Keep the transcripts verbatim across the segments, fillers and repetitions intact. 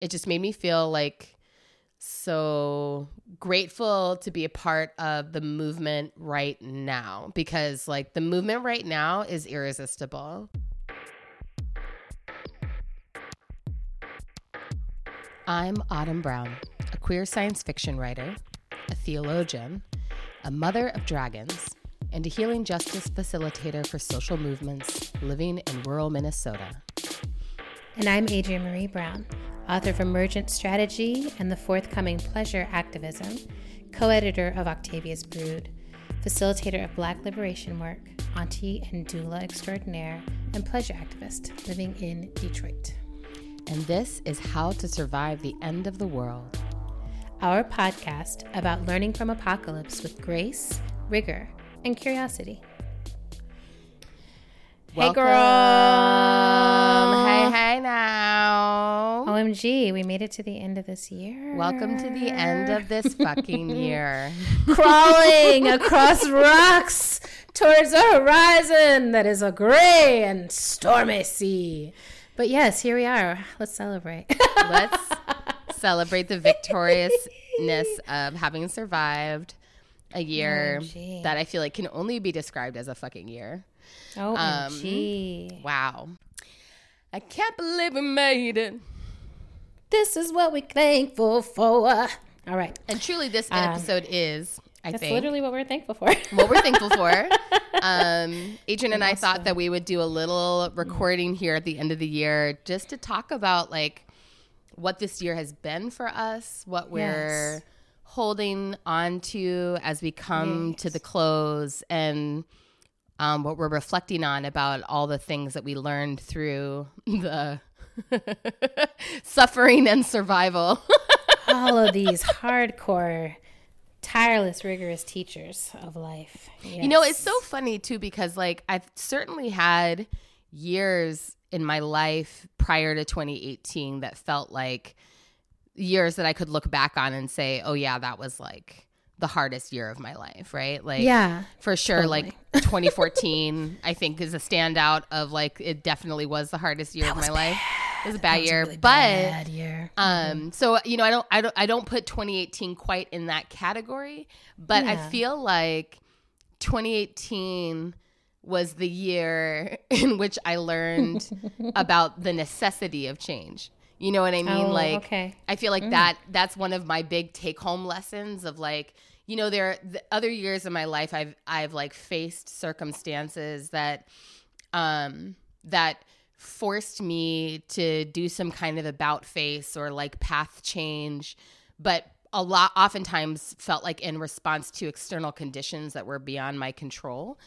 it just made me feel like so grateful to be a part of the movement right now, because like the movement right now is irresistible. I'm Autumn Brown, a queer science fiction writer, a theologian, a mother of dragons, and a healing justice facilitator for social movements living in rural Minnesota. And I'm Adrienne Marie Brown, author of Emergent Strategy and the forthcoming Pleasure Activism, co-editor of Octavia's Brood, facilitator of Black liberation work, auntie and doula extraordinaire, and pleasure activist living in Detroit. And this is How to Survive the End of the World, our podcast about learning from apocalypse with grace, rigor, and curiosity. Welcome. Hey, girl. Hey, hey now. O M G, we made it to the end of this year. Welcome to the end of this fucking year. Crawling across rocks towards a horizon that is a gray and stormy sea. But yes, here we are. Let's celebrate. Let's celebrate the victoriousness of having survived a year oh, that I feel like can only be described as a fucking year. Oh, um, gee. Wow. I can't believe we made it. This is what we're thankful for. All right. And truly this um, episode is, I that's think. That's literally what we're thankful for. What we're thankful for. Um, Adrienne and I thought that we would do a little recording here at the end of the year just to talk about like what this year has been for us, what we're yes. holding on to as we come yes. to the close, and um, what we're reflecting on about all the things that we learned through the suffering and survival. All of these hardcore, tireless, rigorous teachers of life. Yes. You know, it's so funny too, because like I've certainly had years in my life prior to twenty eighteen that felt like years that I could look back on and say, oh yeah, that was like the hardest year of my life, right? Like, yeah, for sure. Totally. Like twenty fourteen, I think is a standout of like, it definitely was the hardest year that of my bad. life. It was a bad was year, a really but bad year. um, mm-hmm. so you know, I don't, I don't, I don't put twenty eighteen quite in that category, but yeah. I feel like twenty eighteen was the year in which I learned about the necessity of change. You know what I mean? Oh, like, okay. I feel like mm. that, that's one of my big take home lessons of like, you know, there are the other years in my life, I've, I've like faced circumstances that, um, that forced me to do some kind of about face or like path change, but a lot oftentimes felt like in response to external conditions that were beyond my control.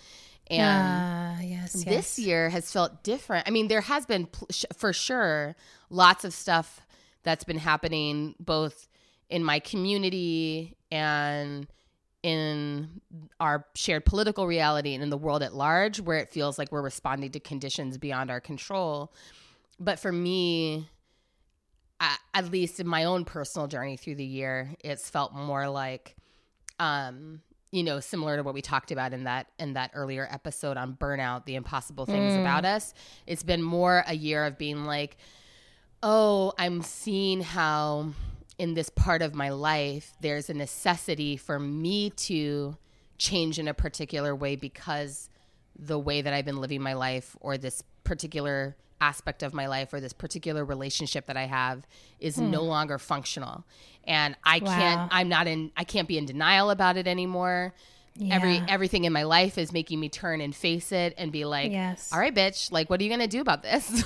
And uh, yes, this yes. year has felt different. I mean, there has been for sure lots of stuff that's been happening both in my community and in our shared political reality and in the world at large, where it feels like we're responding to conditions beyond our control. But for me, I, at least in my own personal journey through the year, it's felt more like, um, you know, similar to what we talked about in that in that earlier episode on burnout, the impossible things mm. about us. It's been more a year of being like, oh, I'm seeing how in this part of my life, there's a necessity for me to change in a particular way because the way that I've been living my life or this particular aspect of my life or this particular relationship that I have is hmm. no longer functional. And I wow. can't, I'm not in, I can't be in denial about it anymore. Yeah. Every, everything in my life is making me turn and face it and be like, yes. all right, bitch, like, what are you going to do about this?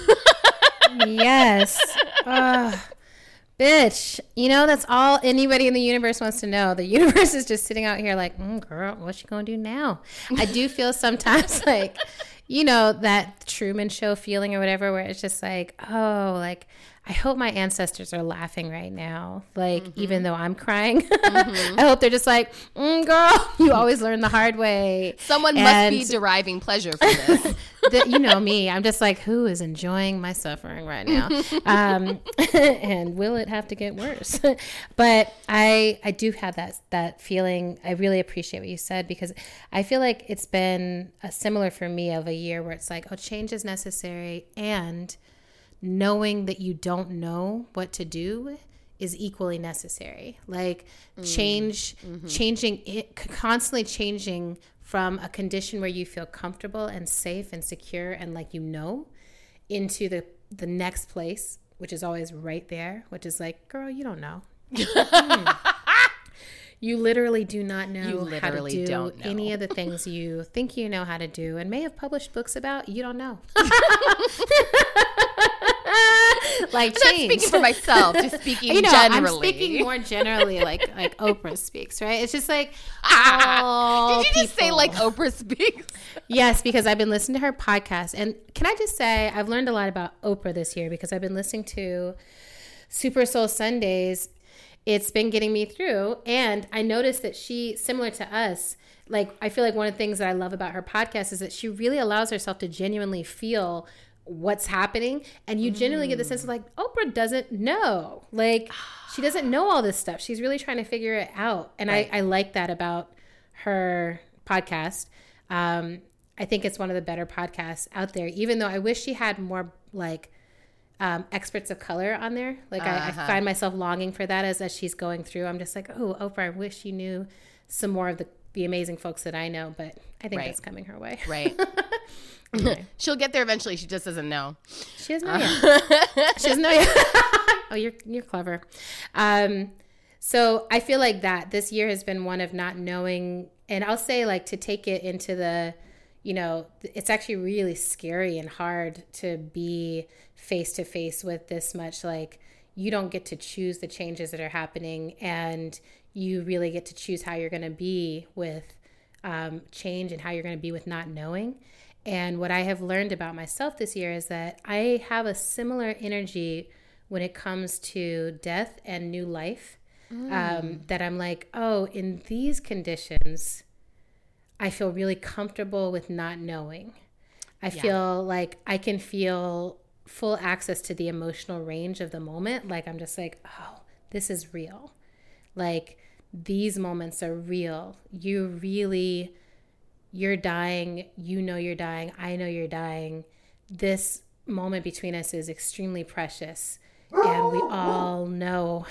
Yes. Uh, bitch, you know, that's all anybody in the universe wants to know. The universe is just sitting out here like, mm, girl, what's you going to do now? I do feel sometimes like, you know, that Truman Show feeling or whatever, where it's just like, oh, like, I hope my ancestors are laughing right now. Like, mm-hmm. even though I'm crying, mm-hmm. I hope they're just like, mm, girl, you always learn the hard way. Someone and must be deriving pleasure from this. the, you know me, I'm just like, who is enjoying my suffering right now? um, and will it have to get worse? But I, I do have that, that feeling. I really appreciate what you said, because I feel like it's been a similar for me of a year where it's like, oh, change is necessary, and knowing that you don't know what to do is equally necessary. Like change, mm-hmm. changing it, constantly changing from a condition where you feel comfortable and safe and secure and like you know, into the the next place, which is always right there, which is like, girl, you don't know. mm. You literally do not know you literally how to do don't know. any of the things you think you know how to do and may have published books about. You don't know. Like I'm change. not speaking for myself, just speaking you know, generally. I'm speaking more generally, like like Oprah speaks, right? It's just like, ah, did you just people. say like Oprah speaks? Yes, because I've been listening to her podcast, and can I just say I've learned a lot about Oprah this year because I've been listening to Super Soul Sundays. It's been getting me through, and I noticed that she, similar to us, like I feel like one of the things that I love about her podcast is that she really allows herself to genuinely feel what's happening, and you genuinely mm. get the sense of like Oprah doesn't know, like she doesn't know all this stuff. She's really trying to figure it out, and right. I, I like that about her podcast. Um, I think it's one of the better podcasts out there, even though I wish she had more like um, experts of color on there. Like uh-huh. I, I find myself longing for that as, as she's going through. I'm just like, oh, Oprah, I wish you knew some more of the, the amazing folks that I know, but I think right. that's coming her way. Right. Anyway. She'll get there eventually. She just doesn't know. She doesn't know yet. She doesn't know yet. Oh, you're you're clever. Um, so I feel like that this year has been one of not knowing, and I'll say like to take it into the, you know, it's actually really scary and hard to be face to face with this much. Like you don't get to choose the changes that are happening, and you really get to choose how you're going to be with um, change and how you're going to be with not knowing. And what I have learned about myself this year is that I have a similar energy when it comes to death and new life. Mm. Um, that I'm like, oh, in these conditions, I feel really comfortable with not knowing. I yeah. feel like I can feel full access to the emotional range of the moment. Like I'm just like, oh, this is real. Like these moments are real. You really... You're dying. You know you're dying. I know you're dying. This moment between us is extremely precious. And we all know.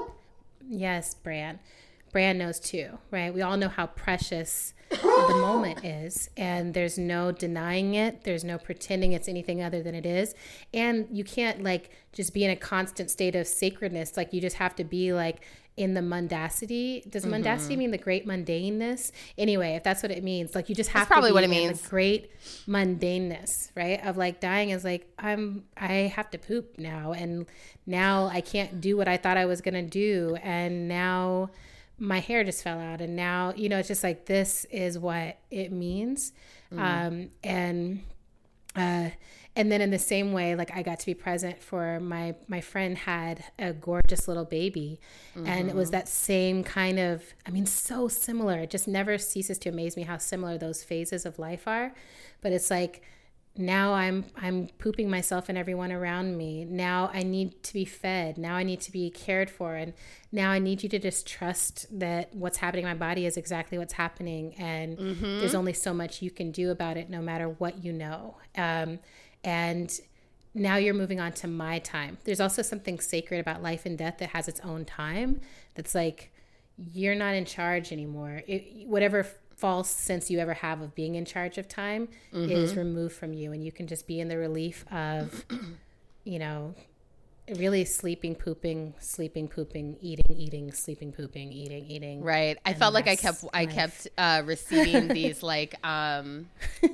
Yes, Bran. Bran knows too, right? We all know how precious the moment is. And there's no denying it. There's no pretending it's anything other than it is. And you can't like just be in a constant state of sacredness. Like you just have to be like in the mundacity. Does mm-hmm. mundacity mean the great mundaneness? Anyway, if that's what it means, like you just have that's probably to be what it in means. The great mundaneness, right? Of like dying is like, I'm, I have to poop now. And now I can't do what I thought I was going to do. And now my hair just fell out. And now, you know, it's just like, this is what it means. Mm-hmm. Um, and, uh, And then in the same way, like I got to be present for my, my friend had a gorgeous little baby. Mm-hmm. And it was that same kind of, I mean, so similar. It just never ceases to amaze me how similar those phases of life are. But it's like, now I'm I'm pooping myself and everyone around me. Now I need to be fed. Now I need to be cared for. And now I need you to just trust that what's happening in my body is exactly what's happening. And mm-hmm. there's only so much you can do about it no matter what you know. Um, and now you're moving on to my time. There's also something sacred about life and death that has its own time. That's like, you're not in charge anymore. It, whatever false sense you ever have of being in charge of time mm-hmm. is removed from you, and you can just be in the relief of, you know, really sleeping, pooping, sleeping, pooping, eating, eating, sleeping, pooping, eating, eating. Right. I felt like I kept, I life. kept uh, receiving these like um,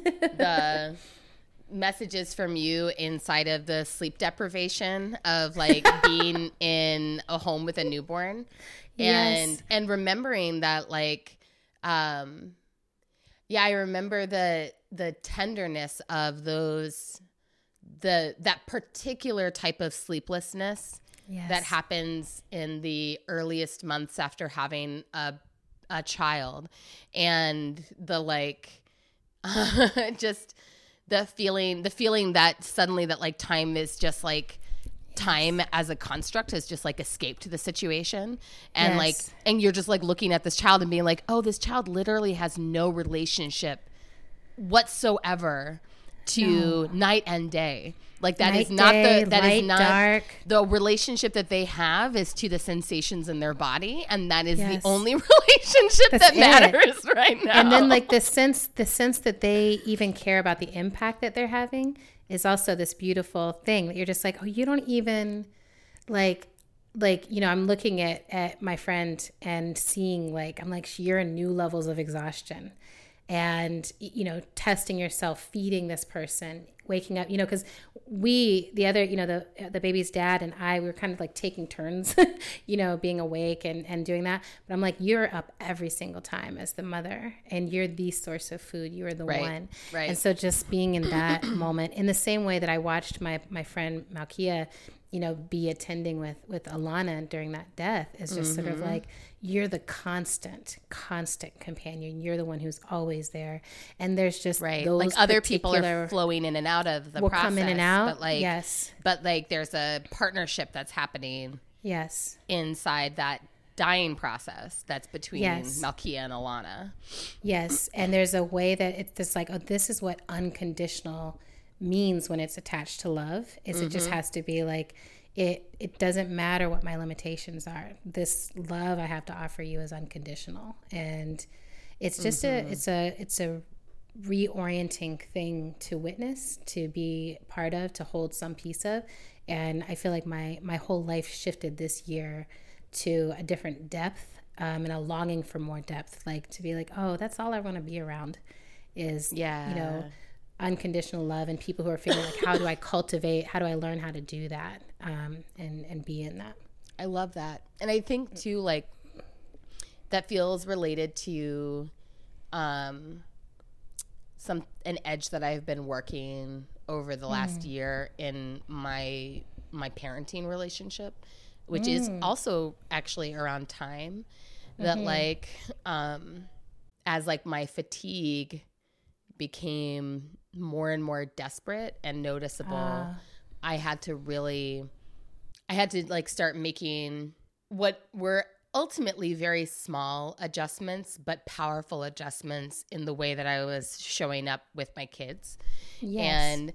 the messages from you inside of the sleep deprivation of like being in a home with a newborn, and yes. and remembering that like. Um, yeah, I remember the the tenderness of those, the that particular type of sleeplessness yes. that happens in the earliest months after having a a child, and the like, just the feeling, the feeling that suddenly that like time is just like. Time as a construct has just like escaped the situation, and yes. like, and you're just like looking at this child and being like, oh, this child literally has no relationship whatsoever to No. night and day. Like that Night, is not day, the that light, is not dark. the relationship that they have is to the sensations in their body, and that is Yes. the only relationship That's that it. matters right now. And then like the sense the sense that they even care about the impact that they're having is also this beautiful thing that you're just like, oh, you don't even like like you know, I'm looking at at my friend and seeing like I'm like you're in new levels of exhaustion, and you know, testing yourself, feeding this person, waking up, you know, because we, the other, you know, the the baby's dad and I, we were kind of like taking turns, you know, being awake and, and doing that. But I'm like, you're up every single time as the mother, and you're the source of food. You're the Right, one. right. And so just being in that moment, in the same way that I watched my, my friend Malkia, you know, be attending with, with Alana during that death, is just mm-hmm. sort of like, you're the constant, constant companion. You're the one who's always there. And there's just right. those like other people particular- are flowing in and out of the will process. come in and out. But like, yes. but like there's a partnership that's happening Yes. inside that dying process that's between Yes. Malkia and Alana. Yes. And there's a way that it's just like, oh, this is what unconditional means when it's attached to love, is mm-hmm. it just has to be like, It it doesn't matter what my limitations are. This love I have to offer you is unconditional, and it's just mm-hmm. a it's a it's a reorienting thing to witness, to be part of, to hold some piece of. And I feel like my my whole life shifted this year to a different depth um, and a longing for more depth. Like to be like, oh, that's all I want to be around, is yeah. you know. unconditional love, and people who are figuring like, how do I cultivate, how do I learn how to do that, um, and, and be in that. I love that. And I think too, like that feels related to um, some, an edge that I've been working over the last mm. year in my, my parenting relationship, which mm. is also actually around time that mm-hmm. like, um, as like my fatigue became more and more desperate and noticeable, uh. I had to really, I had to like start making what were ultimately very small adjustments, but powerful adjustments in the way that I was showing up with my kids. Yes. And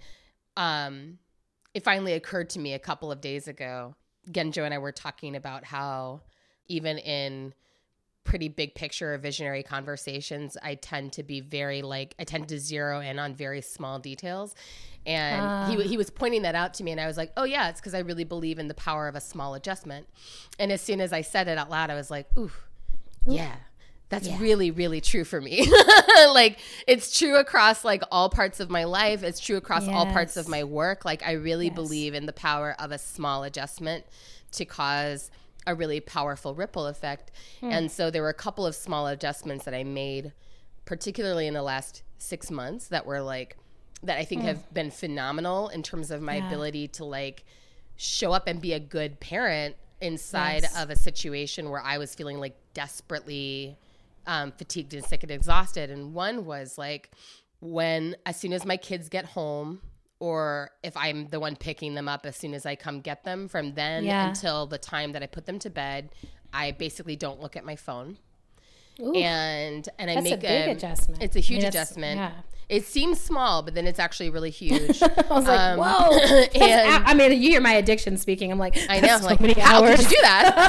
um, it finally occurred to me a couple of days ago, Genjo and I were talking about how even in pretty big picture or visionary conversations, I tend to be very like, I tend to zero in on very small details. And uh. he he was pointing that out to me, and I was like, oh yeah, it's because I really believe in the power of a small adjustment. And as soon as I said it out loud, I was like, ooh, yeah, that's yeah. really, really true for me. Like it's true across like all parts of my life. It's true across yes. all parts of my work. Like I really yes. believe in the power of a small adjustment to cause a really powerful ripple effect. Hmm. And so there were a couple of small adjustments that I made, particularly in the last six months that were like, that I think hmm. have been phenomenal in terms of my yeah. ability to like show up and be a good parent inside yes. of a situation where I was feeling like desperately um, fatigued and sick and exhausted. And one was like when, as soon as my kids get home, or if I'm the one picking them up as soon as I come get them, from then yeah. until the time that I put them to bed, I basically don't look at my phone. Ooh, and and I that's make a big a, adjustment. It's a huge I mean, adjustment. Yeah. It seems small, but then it's actually really huge. I was like, um, whoa. And I mean, you hear my addiction speaking. I'm like, I know, so like, many how hours. could you do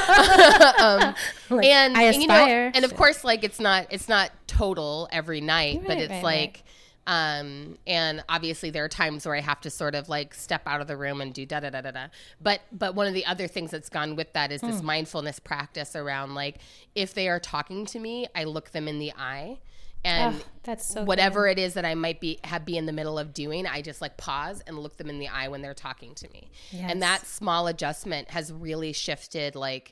that? um, like, and, I and, you know, aspire. and of course, like it's not it's not total every night, Right, but it's right, like. Right. Um, and obviously there are times where I have to sort of like step out of the room and do da da da da da. But but one of the other things that's gone with that is this hmm. mindfulness practice around like if they are talking to me, I look them in the eye. And oh, that's so whatever good. it is that I might be have be in the middle of doing, I just like pause and look them in the eye when they're talking to me. Yes. And that small adjustment has really shifted like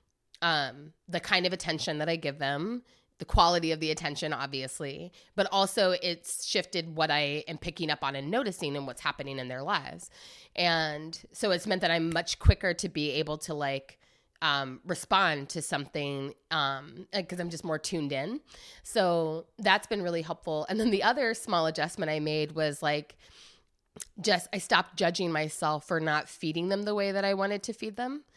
um, the kind of attention that I give them, the quality of the attention, obviously, but also it's shifted what I am picking up on and noticing and what's happening in their lives. And so it's meant that I'm much quicker to be able to like um, respond to something um, because I'm just more tuned in. So that's been really helpful. And then the other small adjustment I made was like, just I stopped judging myself for not feeding them the way that I wanted to feed them.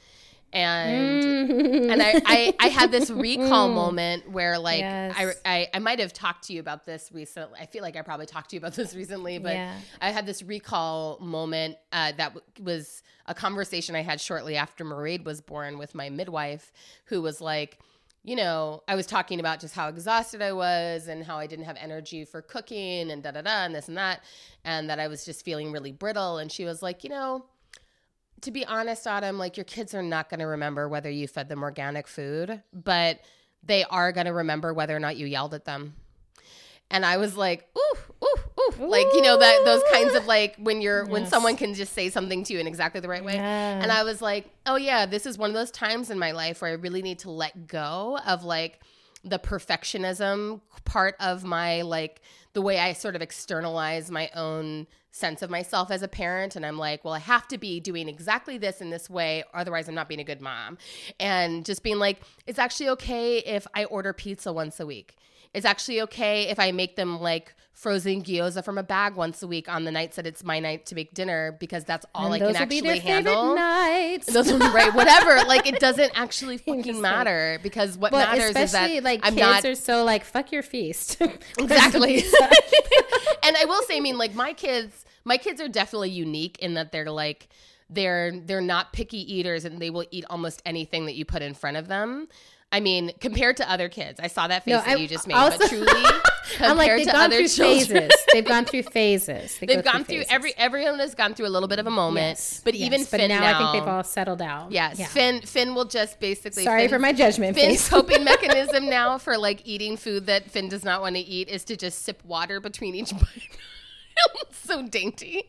And and I, I, I had this recall moment where like yes. I, I, I might have talked to you about this recently. I feel like I probably talked to you about this recently, but yeah. I had this recall moment uh, that w- was a conversation I had shortly after Mairead was born with my midwife, who was like, you know, I was talking about just how exhausted I was and how I didn't have energy for cooking and da da da and this and that, and that I was just feeling really brittle. And she was like, you know, to be honest, Autumn, like your kids are not going to remember whether you fed them organic food, but they are going to remember whether or not you yelled at them. And I was like, ooh, ooh, ooh, like, you know, that those kinds of like when you're, yes. when someone can just say something to you in exactly the right way. Yeah. And I was like, oh yeah, this is one of those times in my life where I really need to let go of like the perfectionism part of my, like the way I sort of externalize my own sense of myself as a parent. And I'm like, well, I have to be doing exactly this in this way, otherwise I'm not being a good mom. And just being like, it's actually okay if I order pizza once a week. It's actually okay if I make them like frozen gyoza from a bag once a week on the nights that it's my night to make dinner, because that's all and I can actually be their handle. Nights. Those will, right, whatever. Like it doesn't actually fucking matter, because what but matters is that like I'm kids not, are so like fuck your feast. Exactly. And I will say, I mean, like my kids, my kids are definitely unique in that they're like they're they're not picky eaters and they will eat almost anything that you put in front of them. I mean, compared to other kids, I saw that face no, that I, you just made, also, but truly, compared like, they've to gone other through children, phases. They've gone through phases. They they've gone through, through every everyone has gone through a little bit of a moment, yes, but yes, even but Finn now, now, I think they've all settled out. Yes, yeah. Finn Finn will just basically. Sorry Finn, for my judgment. Finn's coping mechanism now for like eating food that Finn does not want to eat is to just sip water between each bite. So dainty.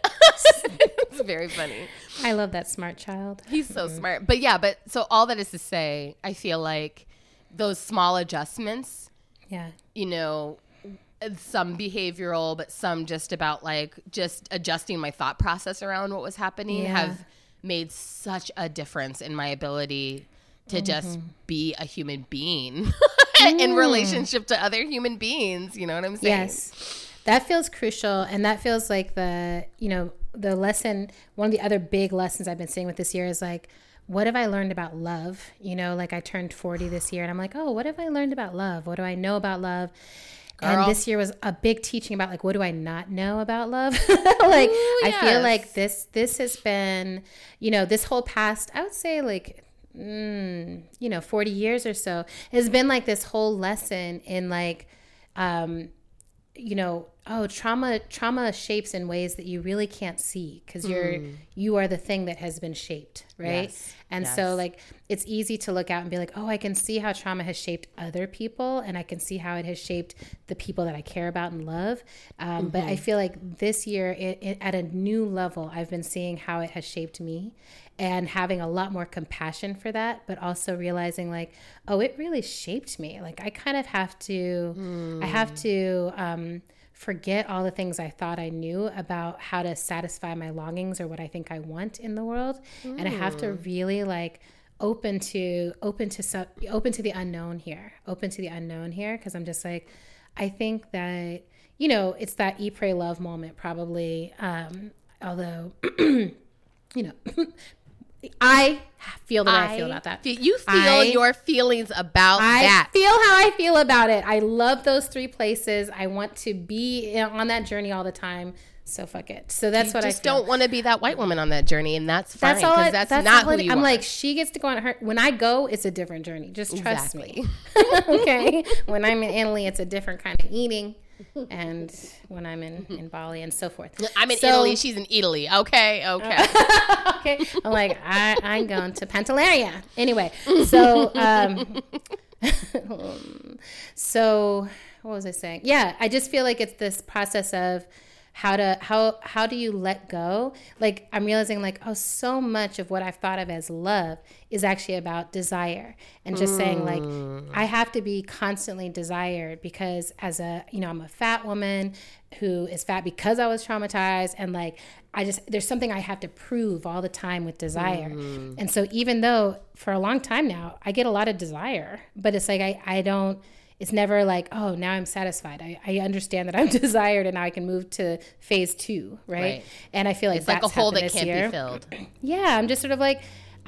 It's very funny. I love that smart child. He's so mm-hmm. smart. But yeah, but so all that is to say, I feel like those small adjustments, yeah, you know, some behavioral, but some just about like just adjusting my thought process around what was happening yeah. have made such a difference in my ability to mm-hmm. just be a human being mm. in relationship to other human beings. You know what I'm saying? Yes. That feels crucial. And that feels like the, you know, the lesson, one of the other big lessons I've been seeing with this year is like, what have I learned about love? You know, like I turned forty this year and I'm like, oh, what have I learned about love? What do I know about love? Girl. And this year was a big teaching about like, what do I not know about love? like, Ooh, yes. I feel like this, this has been, you know, this whole past, I would say like, mm, you know, forty years or so has been like this whole lesson in like, um, you know, oh, trauma, trauma shapes in ways that you really can't see because you're, mm. you are the thing that has been shaped. Right. Yes. And yes. so like, it's easy to look out and be like, oh, I can see how trauma has shaped other people. And I can see how it has shaped the people that I care about and love. Um, mm-hmm. But I feel like this year it, it, at a new level, I've been seeing how it has shaped me and having a lot more compassion for that, but also realizing like, oh, it really shaped me. Like I kind of have to, mm. I have to, um, forget all the things I thought I knew about how to satisfy my longings or what I think I want in the world. Mm. And I have to really like open to, open to, su- open to the unknown here, open to the unknown here. Cause I'm just like, I think that, you know, it's that eat, pray, love moment probably. Um, although, you know, I feel the way I, I feel about that. You feel I, your feelings about I that. I feel how I feel about it. I love those three places. I want to be on that journey all the time. So fuck it. So that's you what I just don't want to be that white woman on that journey, and that's fine. That's all. I, that's, that's not who you I'm are. like, she gets to go on her. When I go, it's a different journey. Just trust exactly. me. Okay. When I'm in Italy, it's a different kind of eating. And when I'm in, in Bali and so forth. I'm in so, Italy. She's in Italy. Okay. Okay. Uh, okay. I'm like, I, I'm going to Pantelleria. Anyway, so, um, so what was I saying? Yeah, I just feel like it's this process of how to, how, how do you let go? Like, I'm realizing like, oh, so much of what I've thought of as love is actually about desire and just mm. saying like, I have to be constantly desired because as a, you know, I'm a fat woman who is fat because I was traumatized. And like, I just, there's something I have to prove all the time with desire. Mm. And so even though for a long time now, I get a lot of desire, but it's like, I, I don't, it's never like, oh, now I'm satisfied. I, I understand that I'm desired and now I can move to phase two, right? right. And I feel like it's that's like a hole that this can't year. be filled. Yeah, I'm just sort of like,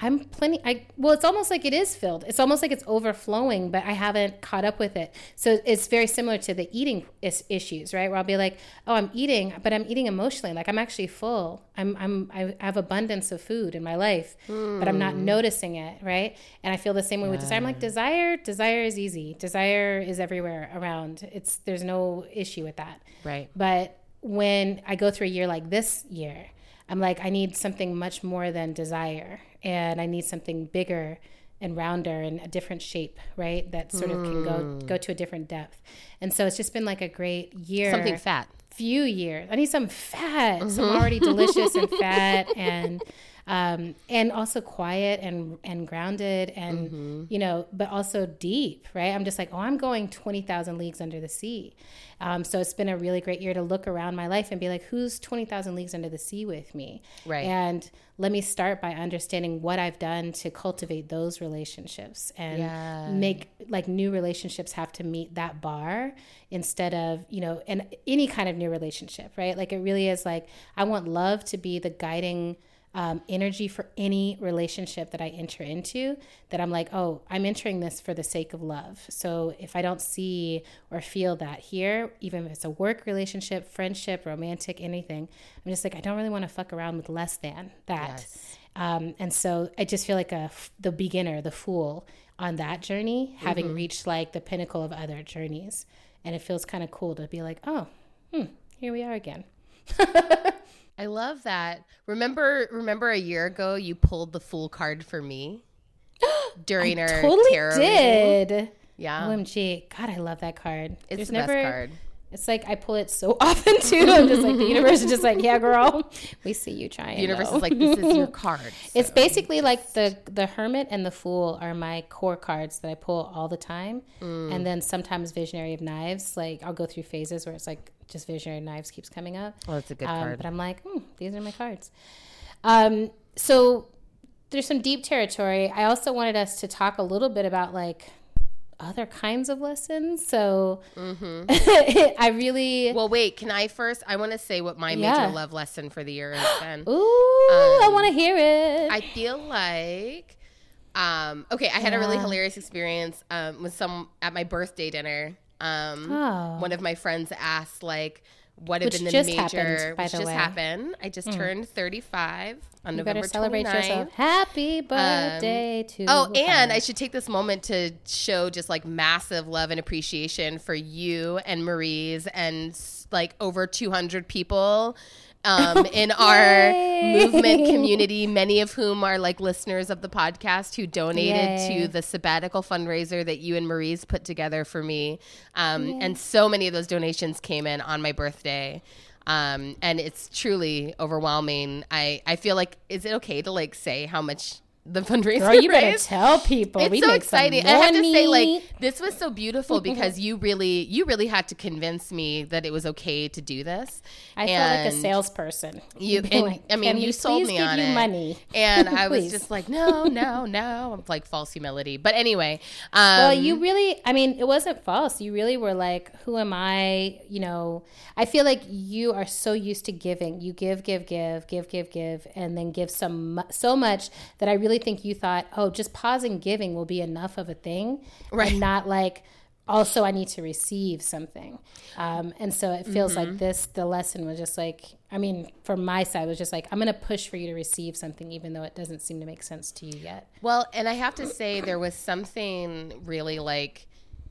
I'm plenty. I well, it's almost like it is filled. It's almost like it's overflowing, but I haven't caught up with it. So it's very similar to the eating is, issues, right? Where I'll be like, oh, I'm eating, but I'm eating emotionally. Like I'm actually full. I'm I'm I have abundance of food in my life, mm. but I'm not noticing it, right? And I feel the same way yeah. with desire. I'm like desire. Desire is easy. Desire is everywhere around. It's there's no issue with that, right? But when I go through a year like this year, I'm like, I need something much more than desire. And I need something bigger and rounder and a different shape, right? That sort of can go go to a different depth. And so it's just been like a great year. Something fat. Few years. I need some fat. Mm-hmm. Some already delicious and fat and um, and also quiet and and grounded and, mm-hmm. you know, but also deep, right? I'm just like, oh, I'm going twenty thousand leagues under the sea. Um, so it's been a really great year to look around my life and be like, who's twenty thousand leagues under the sea with me? Right. And let me start by understanding what I've done to cultivate those relationships and yeah. make like new relationships have to meet that bar instead of, you know, and any kind of new relationship, right? Like it really is like, I want love to be the guiding Um, energy for any relationship that I enter into, that I'm like, oh, I'm entering this for the sake of love. So if I don't see or feel that here, even if it's a work relationship, friendship, romantic, anything, I'm just like, I don't really want to fuck around with less than that. Yes. Um, and so I just feel like a, the beginner, the fool on that journey, having mm-hmm. reached like the pinnacle of other journeys. And it feels kind of cool to be like, oh, hmm, here we are again. I love that. Remember, remember a year ago you pulled the Fool card for me during I our totally tarot did. reading. Yeah. O M G. God, I love that card. It's There's the never, best card. It's like I pull it so often too. I'm just like, the universe is just like, yeah, girl, we see you trying. The universe though. is like, this is your card. So it's basically just... like the the Hermit and the Fool are my core cards that I pull all the time. Mm. And then sometimes Visionary of Knives. Like I'll go through phases where it's like just Visionary of Knives keeps coming up. Oh, that's a good um, card. But I'm like, hmm, these are my cards. Um, so there's some deep territory. I also wanted us to talk a little bit about like other kinds of lessons. So mm-hmm. I really... Well, wait, can I first? I want to say what my major yeah. love lesson for the year has been. Ooh, um, I want to hear it. I feel like... Um, okay, I had yeah. a really hilarious experience um, with some at my birthday dinner. Um, oh. One of my friends asked, like, what had which been the just major... happened, by which the just way. happened. I just mm. turned thirty-five on you November better celebrate twenty-ninth. Yourself. Happy birthday um, to Oh, and her. I should take this moment to show just, like, massive love and appreciation for you and Marie's and, like, over two hundred people... Um, in our movement community, many of whom are like listeners of the podcast who donated Yay. to the sabbatical fundraiser that you and Marie's put together for me. Um, and so many of those donations came in on my birthday. Um, and it's truly overwhelming. I, I feel like, is it okay to like say how much the fundraiser Girl, you better raised? tell people. It's we so make exciting. I have to say, like, this was so beautiful because you really, you really had to convince me that it was okay to do this. I and felt like a salesperson. You, and, like, I mean, you sold me on it. Money? And I was just like, no, no, no. I'm like false humility. But anyway, um, well, you really, I mean, it wasn't false. You really were like, who am I? You know, I feel like you are so used to giving. You give, give, give, give, give, give, and then give some so much that I really think you thought, oh, just pausing giving will be enough of a thing, right? And not like, also I need to receive something. Um, and so it feels mm-hmm. like this, the lesson was just like, I mean, from my side, was just like, I'm going to push for you to receive something, even though it doesn't seem to make sense to you yet. Well, and I have to say there was something really like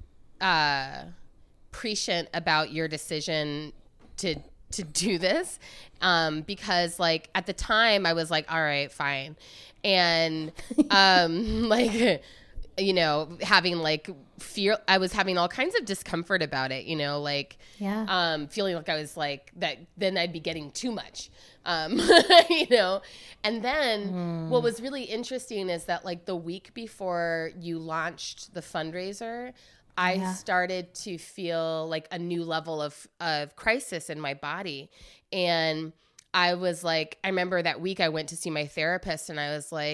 uh, prescient about your decision to to do this um, because like at the time I was like, all right, fine. And um, like, you know, having like fear, I was having all kinds of discomfort about it, you know, like yeah. um, feeling like I was like that, then I'd be getting too much, um, you know. And then mm. what was really interesting is that like the week before you launched the fundraiser, I yeah. started to feel like a new level of, of crisis in my body. And I was like, I remember that week I went to see my therapist and I was like,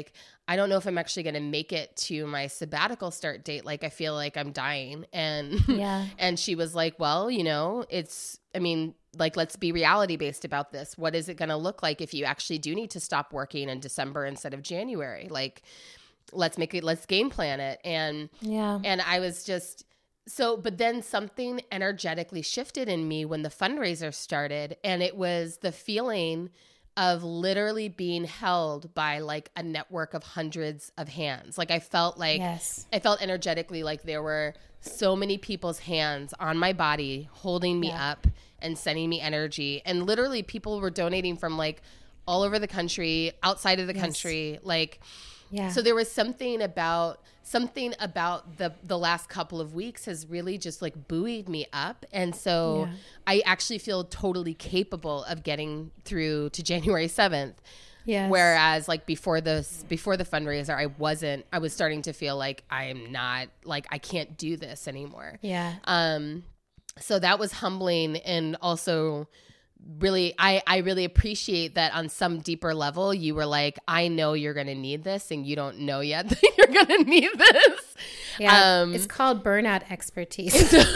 I don't know if I'm actually going to make it to my sabbatical start date. Like, I feel like I'm dying. And, Yeah. and she was like, well, you know, it's, I mean, like, let's be reality based about this. What is it going to look like if you actually do need to stop working in December instead of January? Like, let's make it, let's game plan it. And, Yeah. and I was just, so, but then something energetically shifted in me when the fundraiser started. And it was the feeling of literally being held by like a network of hundreds of hands. Like I felt like, Yes. I felt energetically like there were so many people's hands on my body holding me Yeah. up and sending me energy. And literally people were donating from like all over the country, outside of the Yes. country. Like, Yeah. so there was something about something about the the last couple of weeks has really just like buoyed me up. And so Yeah. I actually feel totally capable of getting through to January seventh. Yes. Whereas like before this, before the fundraiser, I wasn't, I was starting to feel like I'm not, like I can't do this anymore. Yeah. Um, so that was humbling. And also really, I, I really appreciate that on some deeper level, you were like, I know you're going to need this and you don't know yet that you're going to need this. Yeah, Um, it's called burnout expertise.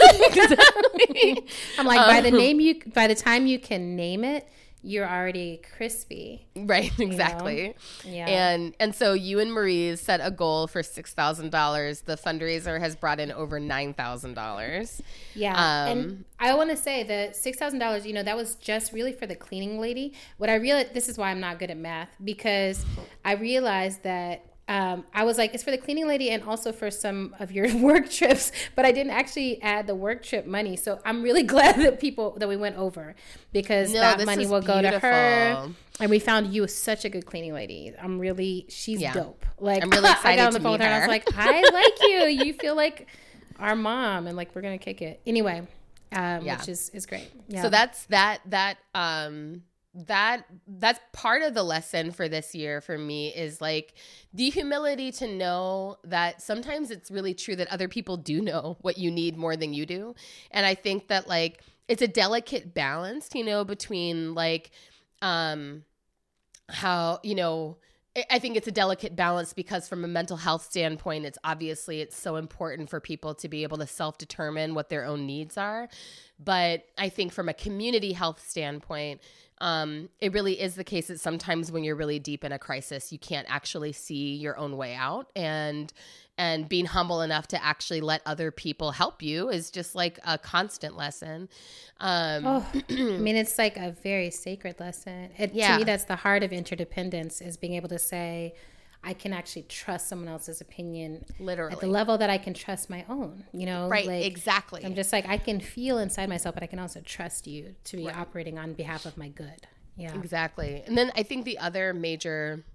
exactly. I'm like, by the Um, name you, by the time you can name it, you're already crispy. Right, exactly. Yeah. And and so you and Marie set a goal for six thousand dollars. The fundraiser has brought in over nine thousand dollars. Yeah. Um, and I want to say that six thousand dollars, you know, that was just really for the cleaning lady. What I realized, this is why I'm not good at math, because I realized that um, I was like, it's for the cleaning lady and also for some of your work trips, but I didn't actually add the work trip money. So I'm really glad that people, that we went over, because No, that this money is will go to her. beautiful. And we found you such a good cleaning lady. I'm really, she's Yeah. dope. Like, I'm really I excited got on the to phone meet with her and I was her. like, I like you. You feel like our mom, and like, we're going to kick it. Anyway, um, Yeah. which is, is great. Yeah. So that's that that um that that's part of the lesson for this year for me, is like the humility to know that sometimes it's really true that other people do know what you need more than you do. And I think that like it's a delicate balance, you know, between like um how, you know, I- I think it's a delicate balance because from a mental health standpoint, it's obviously it's so important for people to be able to self-determine what their own needs are. But I think from a community health standpoint, um, it really is the case that sometimes when you're really deep in a crisis, you can't actually see your own way out. And and being humble enough to actually let other people help you is just like a constant lesson. Um, Oh, I mean, it's like a very sacred lesson. It, Yeah. To me, that's the heart of interdependence, is being able to say, I can actually trust someone else's opinion Literally. at the level that I can trust my own, you know? Right, Like, exactly. I'm just like, I can feel inside myself, but I can also trust you to be operating on behalf of my good. Yeah. Exactly. And then I think the other major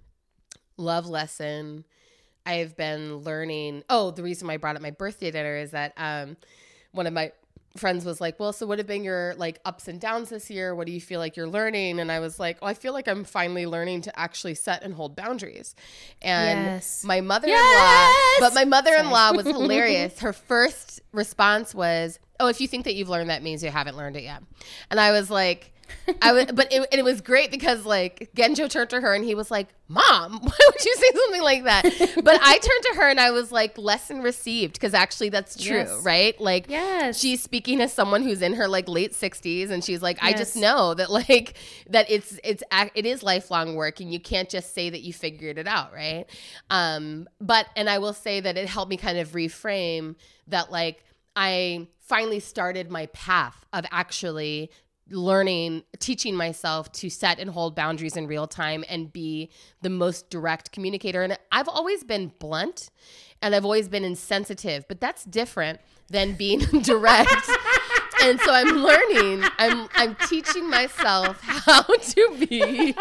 love lesson I've been learning, oh, the reason why I brought up my birthday dinner is that um, one of my friends was like, well, so what have been your like ups and downs this year? What do you feel like you're learning? And I was like, well, I feel like I'm finally learning to actually set and hold boundaries. And Yes. my mother-in-law, Yes! but my mother-in-law was hilarious. Her first response was, oh, if you think that you've learned that means you haven't learned it yet. And I was like, I was, but it, and it was great because like Genjo turned to her and he was like, Mom, why would you say something like that? But I turned to her and I was like, lesson received, because actually that's true, Yes. right? Like Yes. she's speaking as someone who's in her like late sixties, and she's like, I just Yes. know that like that it's it's ac- it is lifelong work, and you can't just say that you figured it out, right? Um, but and I will say that it helped me kind of reframe that, like I finally started my path of actually learning, teaching myself to set and hold boundaries in real time and be the most direct communicator. And I've always been blunt and I've always been insensitive, but that's different than being direct. And so I'm learning, I'm I'm teaching myself how to be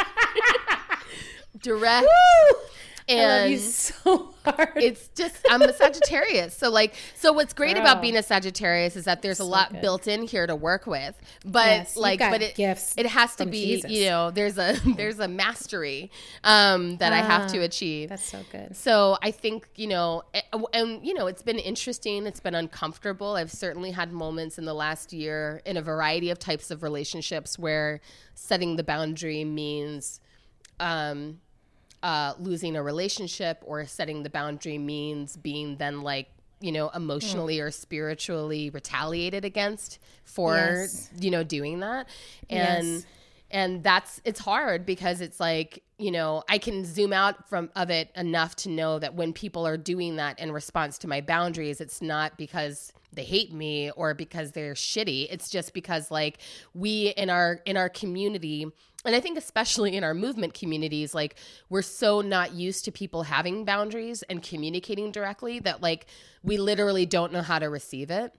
direct. And I love you so hard. it's just, I'm a Sagittarius. So like, so what's great Girl. about being a Sagittarius is that there's a So lot good. built in here to work with, but Yes, you've like, got but it, gifts it has to from be, Jesus. you know, there's a, there's a mastery, um, that I have to Ah, achieve. That's so good. So I think, you know, and, and, you know, it's been interesting. It's been uncomfortable. I've certainly had moments in the last year in a variety of types of relationships where setting the boundary means, um, uh, losing a relationship or setting the boundary means being then like, you know, emotionally mm. or spiritually retaliated against for, yes. you know, doing that. And, yes. and that's, it's hard because it's like, you know, I can zoom out from of it enough to know that when people are doing that in response to my boundaries, it's not because they hate me or because they're shitty. It's just because like we in our, in our community, and I think especially in our movement communities, like we're so not used to people having boundaries and communicating directly that like we literally don't know how to receive it.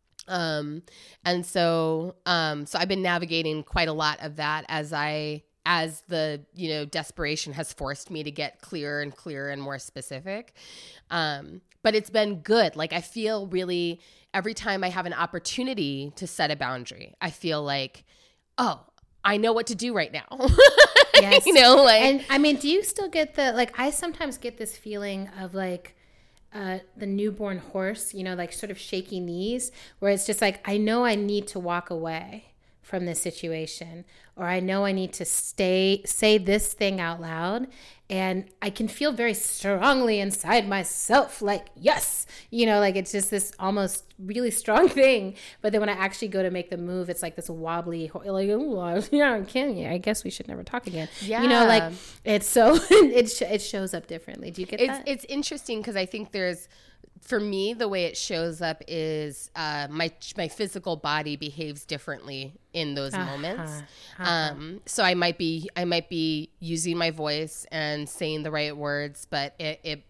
Um, and so, um, so I've been navigating quite a lot of that as I, as the, you know, desperation has forced me to get clearer and clearer and more specific. Um, but it's been good. Like I feel really every time I have an opportunity to set a boundary, I feel like, oh, I know what to do right now. Yes. You know, like, and I mean, do you still get the, like, I sometimes get this feeling of like, uh, the newborn horse, you know, like sort of shaky knees, where it's just like, I know I need to walk away from this situation, or I know I need to stay, say this thing out loud. And I can feel very strongly inside myself, like, yes, you know, like it's just this almost really strong thing. But then when I actually go to make the move, it's like this wobbly, like, oh, yeah, can you? I guess we should never talk again. Yeah. You know, like it's so, it, sh- it shows up differently. Do you get it's, that? It's interesting because I think there's, for me, the way it shows up is uh, my my physical body behaves differently in those uh-huh. moments. Uh-huh. Um, so I might be I might be using my voice and saying the right words, but it, it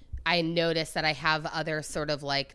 I notice that I have other sort of like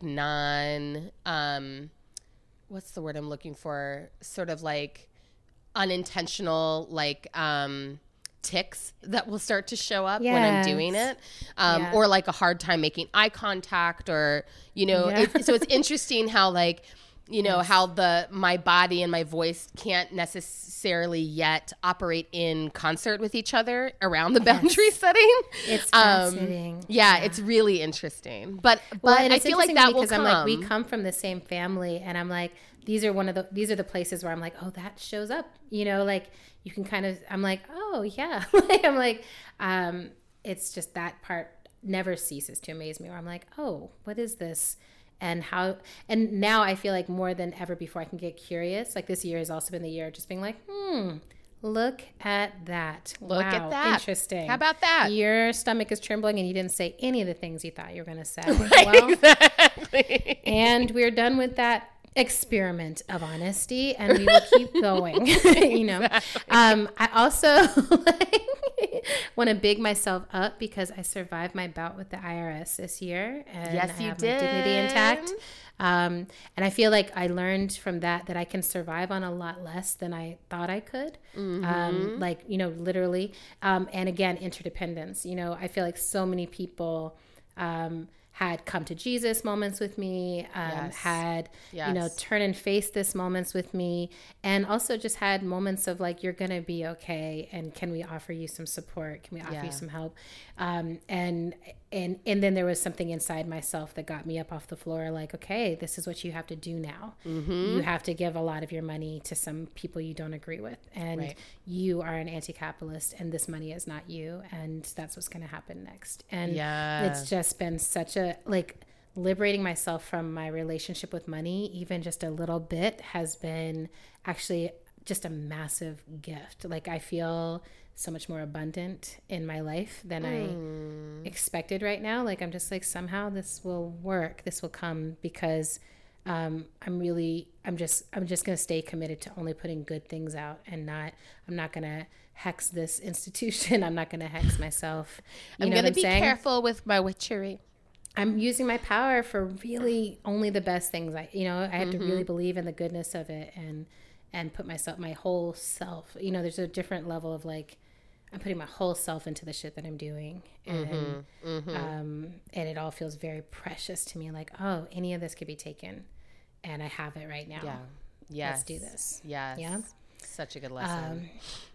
non um, what's the word I'm looking for? Sort of like unintentional like. Um, tics that will start to show up yes. when I'm doing it um, yeah. or like a hard time making eye contact or, you know, yeah. it, so it's interesting how like, you know, yes. how the, my body and my voice can't necessarily yet operate in concert with each other around the yes. boundary setting. It's fascinating. Um, yeah, yeah, it's really interesting. But, but well, I feel like that will because come. I'm like, we come from the same family and I'm like, these are one of the, these are the places where I'm like, oh, that shows up, you know, like you can kind of, I'm like, oh yeah. I'm like, um, it's just that part never ceases to amaze me where I'm like, oh, what is this? And how, and now I feel like more than ever before I can get curious. Like this year has also been the year of just being like, hmm, look at that. Look wow, at that. Interesting. How about that? Your stomach is trembling and you didn't say any of the things you thought you were going to say. Right, well, exactly. And we're done with that experiment of honesty and we will keep going. You know, exactly. um, I also like, want to big myself up because I survived my bout with the I R S this year and yes, I you have did. my dignity intact. Um, and I feel like I learned from that that I can survive on a lot less than I thought I could. Mm-hmm. Um, like, you know, literally. Um, and again, interdependence. You know, I feel like so many people um, had come to Jesus moments with me, um, yes. had, yes. you know, turn and face this moments with me, and also just had moments of like, you're going to be okay. And can we offer you some support? Can we offer yeah. you some help? Um, and, and, and then there was something inside myself that got me up off the floor. Like, okay, this is what you have to do now. Mm-hmm. You have to give a lot of your money to some people you don't agree with. And right. you are an anti-capitalist and this money is not you. And that's what's going to happen next. And yeah. it's just been such a, like liberating myself from my relationship with money, even just a little bit, has been actually just a massive gift. Like I feel so much more abundant in my life than mm. I expected right now. Like I'm just like, somehow this will work. This will come because um, I'm really, I'm just, I'm just going to stay committed to only putting good things out and not, I'm not going to hex this institution. I'm not going to hex myself. You I'm going to be saying? careful with my witchery. I'm using my power for really only the best things. I, you know, I have mm-hmm. to really believe in the goodness of it and, and put myself, my whole self, you know, there's a different level of like, I'm putting my whole self into the shit that I'm doing. And, mm-hmm. Mm-hmm. um, and it all feels very precious to me. Like, oh, any of this could be taken and I have it right now. Yeah. Yes. Let's do this. Yes. Yeah. Such a good lesson. Um,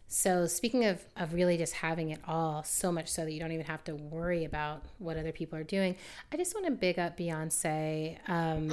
So speaking of, of really just having it all, so much so that you don't even have to worry about what other people are doing, I just want to big up Beyonce, um,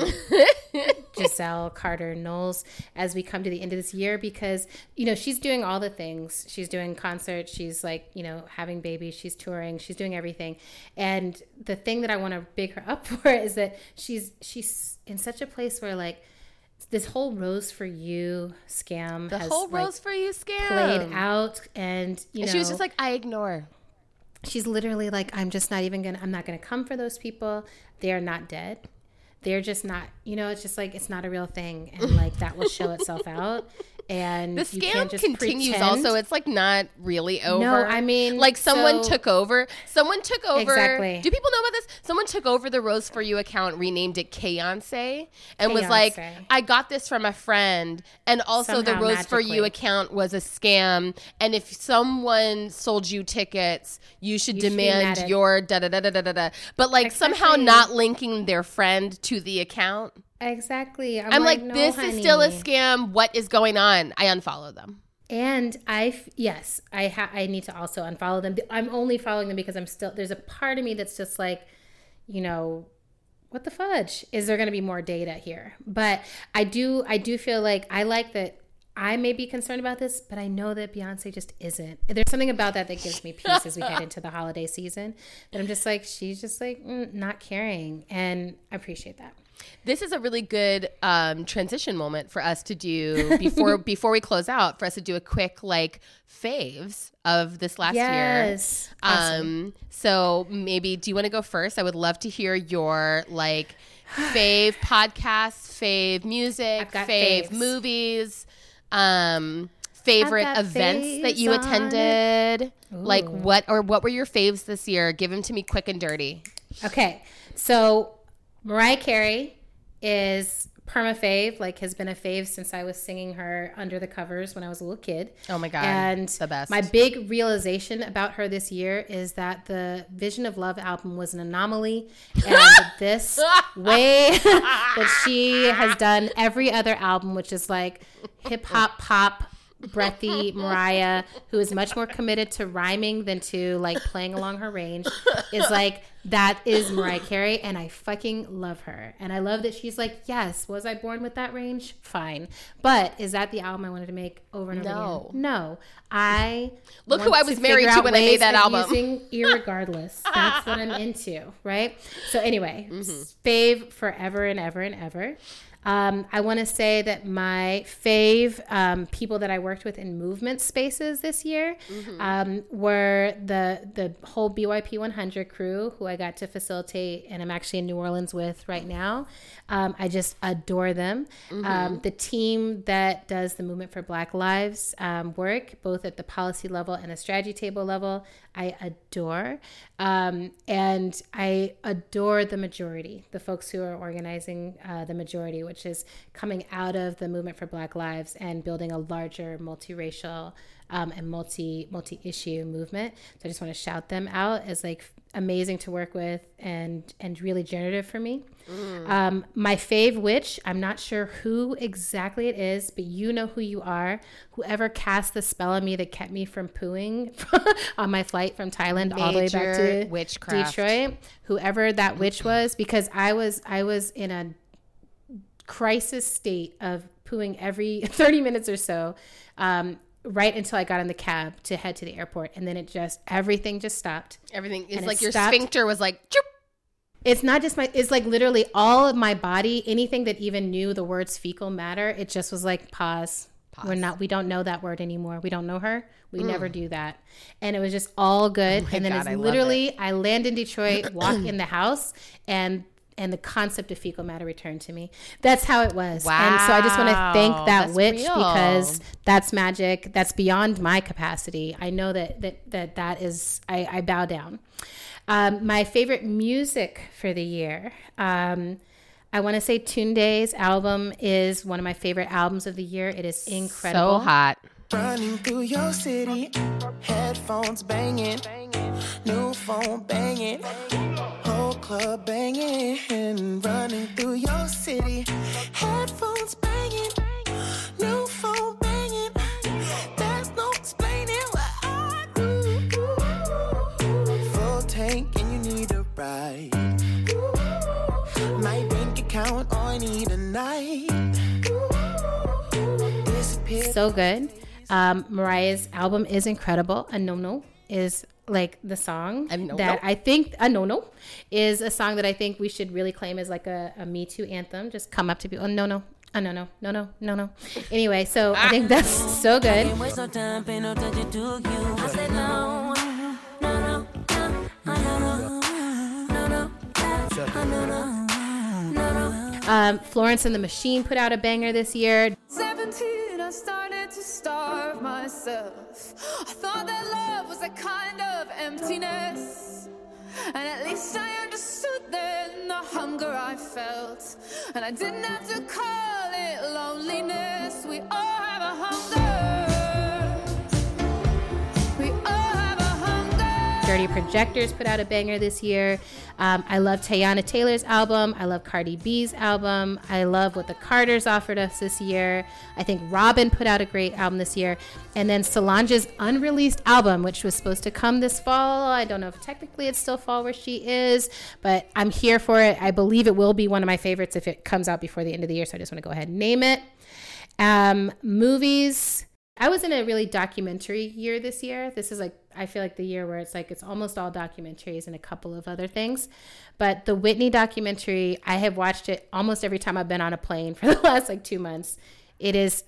Giselle Carter Knowles, as we come to the end of this year, because, you know, she's doing all the things. She's doing concerts. She's like, you know, having babies. She's touring. She's doing everything. And the thing that I want to big her up for is that she's she's in such a place where, like, this whole Rose for You scam the has whole like, Rose for You scam played out, and you and know she was just like, I ignore. She's literally like, I'm just not even gonna. I'm not gonna come for those people. They are not dead. They're just not. You know, it's just like it's not a real thing, and like that will show itself out. And the scam you can't just continues pretend. also. It's like not really over. No, I mean, like someone so- took over. Someone took over. Exactly. Do people know about this? Someone took over the Rose for You account, renamed it Keyonce, and was like, Keyonce. I got this from a friend. And also the Somehow Rose for You magically. account was a scam. And if someone sold you tickets, you should You should be demand mad at- your da da da da da da da. But like somehow Exactly. not linking their friend to the account. Exactly. I'm, I'm like, like, no, this is still a honey. scam. What is going on? I unfollow them. And I, f- yes, I ha- I need to also unfollow them. I'm only following them because I'm still, there's a part of me that's just like, you know, what the fudge? Is there going to be more data here? But I do, I do feel like I like that I may be concerned about this, but I know that Beyonce just isn't. There's something about that that gives me peace as we head into the holiday season. That I'm just like, she's just like mm, not caring. And I appreciate that. This is a really good um, transition moment for us to do before before we close out. For us to do a quick like faves of this last Yes. year. Awesome. Um, so maybe do you want to go first? I would love to hear your like fave podcasts, fave music, I've got fave faves. movies, um, favorite I've got events that faves you on attended. Like Ooh. what or what were your faves this year? Give them to me quick and dirty. Okay, so Mariah Carey is perma fave, like has been a fave since I was singing her under the covers when I was a little kid. Oh my God, And the best. my big realization about her this year is that the Vision of Love album was an anomaly, and this way that she has done every other album, which is like hip hop pop. Breathy Mariah, who is much more committed to rhyming than to like playing along her range, is like, that is Mariah Carey, and I fucking love her. And I love that she's like, yes, was I born with that range? Fine. But is that the album I wanted to make over and over No. again? No. I Look who want I was to married figure to out when I made ways that of album. Using irregardless. That's what I'm into, right? So anyway, Mm-hmm. fave forever and ever and ever. Um, I want to say that my fave um, people that I worked with in movement spaces this year Mm-hmm. um, were the the whole B Y P one hundred crew, who I got to facilitate, and I'm actually in New Orleans with right now. Um, I just adore them. Mm-hmm. Um, the team that does the Movement for Black Lives um, work, both at the policy level and the strategy table level, I adore. Um, and I adore the majority, the folks who are organizing uh, the majority, which is coming out of the Movement for Black Lives and building a larger multiracial um, and multi multi issue movement. So I just want to shout them out as like amazing to work with and and really generative for me. Mm. Um, my fave witch, I'm not sure who exactly it is, but you know who you are. Whoever cast the spell on me that kept me from pooing on my flight from Thailand all the way back Major to witchcraft. Detroit. Whoever that witch was, because I was I was in a crisis state of pooing every thirty minutes or so. Um, right until I got in the cab to head to the airport. And then it just, everything just stopped. Everything is And like it your stopped. sphincter was like, choop. It's not just my, it's like literally all of my body, anything that even knew the words fecal matter, it just was like, pause. Pause. We're not, we don't know that word anymore. We don't know her. We never do that. And it was just all good. Oh my and then God, it's I love literally, I land in Detroit, walk in the house, and and the concept of fecal matter returned to me. That's how it was. And so I just want to thank Wow, that that's witch real. because that's magic. That's beyond my capacity. I know that that that, that is, I, I bow down. Um, my favorite music for the year. Um, I want to say Tunde's album is one of my favorite albums of the year. It is incredible. So hot. Running through your city, headphones banging, new phone banging, whole club banging. Running through your city, headphones banging, new phone banging. There's no explaining. My bank account all I need a night. Disappear. So good. Um, Mariah's album is incredible. A No No is like the song A No that No? I think a No No is a song that I think we should really claim as like a, a Me Too anthem. Just come up to people. Oh, no, no. Oh, no, no, no, no, no, no. Anyway, so I think that's so good. Can't waste no time, pay no attention to you. I said no, no, no, no, no, no, no, no, no, no, no. Um, Florence and the Machine put out a banger this year. seventeen, I started to starve myself. I thought that love was a kind of emptiness. And at least I understood then the hunger I felt. And I didn't have to call it loneliness. We all have a hunger. We all have a hunger. Dirty Projectors put out a banger this year. Um, I love Teyana Taylor's album. I love Cardi B's album. I love what the Carters offered us this year. I think Robin put out a great album this year. And then Solange's unreleased album, which was supposed to come this fall. I don't know if technically it's still fall where she is, but I'm here for it. I believe it will be one of my favorites if it comes out before the end of the year. So I just want to go ahead and name it. Um, movies. I was in a really documentary year this year. This is like, I feel like the year where it's like, it's almost all documentaries and a couple of other things. But the Whitney documentary, I have watched it almost every time I've been on a plane for the last like two months. It is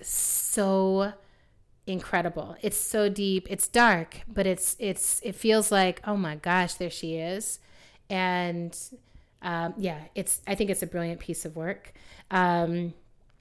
so incredible. It's so deep. It's dark, but it's, it's, it feels like, oh my gosh, there she is. And um, yeah, it's, I think it's a brilliant piece of work. Um,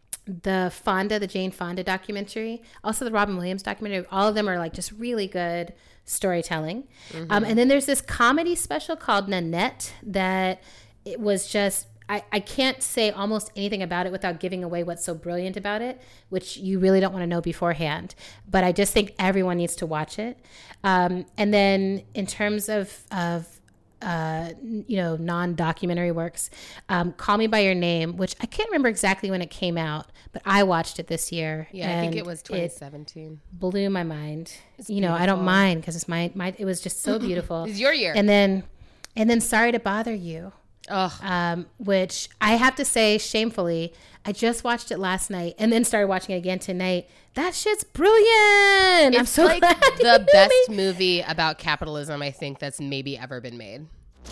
the Fonda, the Jane Fonda documentary, also the Robin Williams documentary, all of them are like just really good storytelling. Mm-hmm. Um, and then there's this comedy special called Nanette that it was just, I, I can't say almost anything about it without giving away what's so brilliant about it, which you really don't want to know beforehand. But I just think everyone needs to watch it. Um, and then in terms of, of Uh, you know, non-documentary works. Um, Call Me by Your Name, which I can't remember exactly when it came out, but I watched it this year. Yeah, I think it was twenty seventeen. It blew my mind. It's you know, beautiful. I don't mind because it's my, my, it was just so beautiful. It's your year. And then, and then Sorry to Bother You. Ugh. Um, which I have to say, shamefully, I just watched it last night and then started watching it again tonight. That shit's brilliant. It's I'm so like glad the you best me. movie about capitalism I think that's maybe ever been made.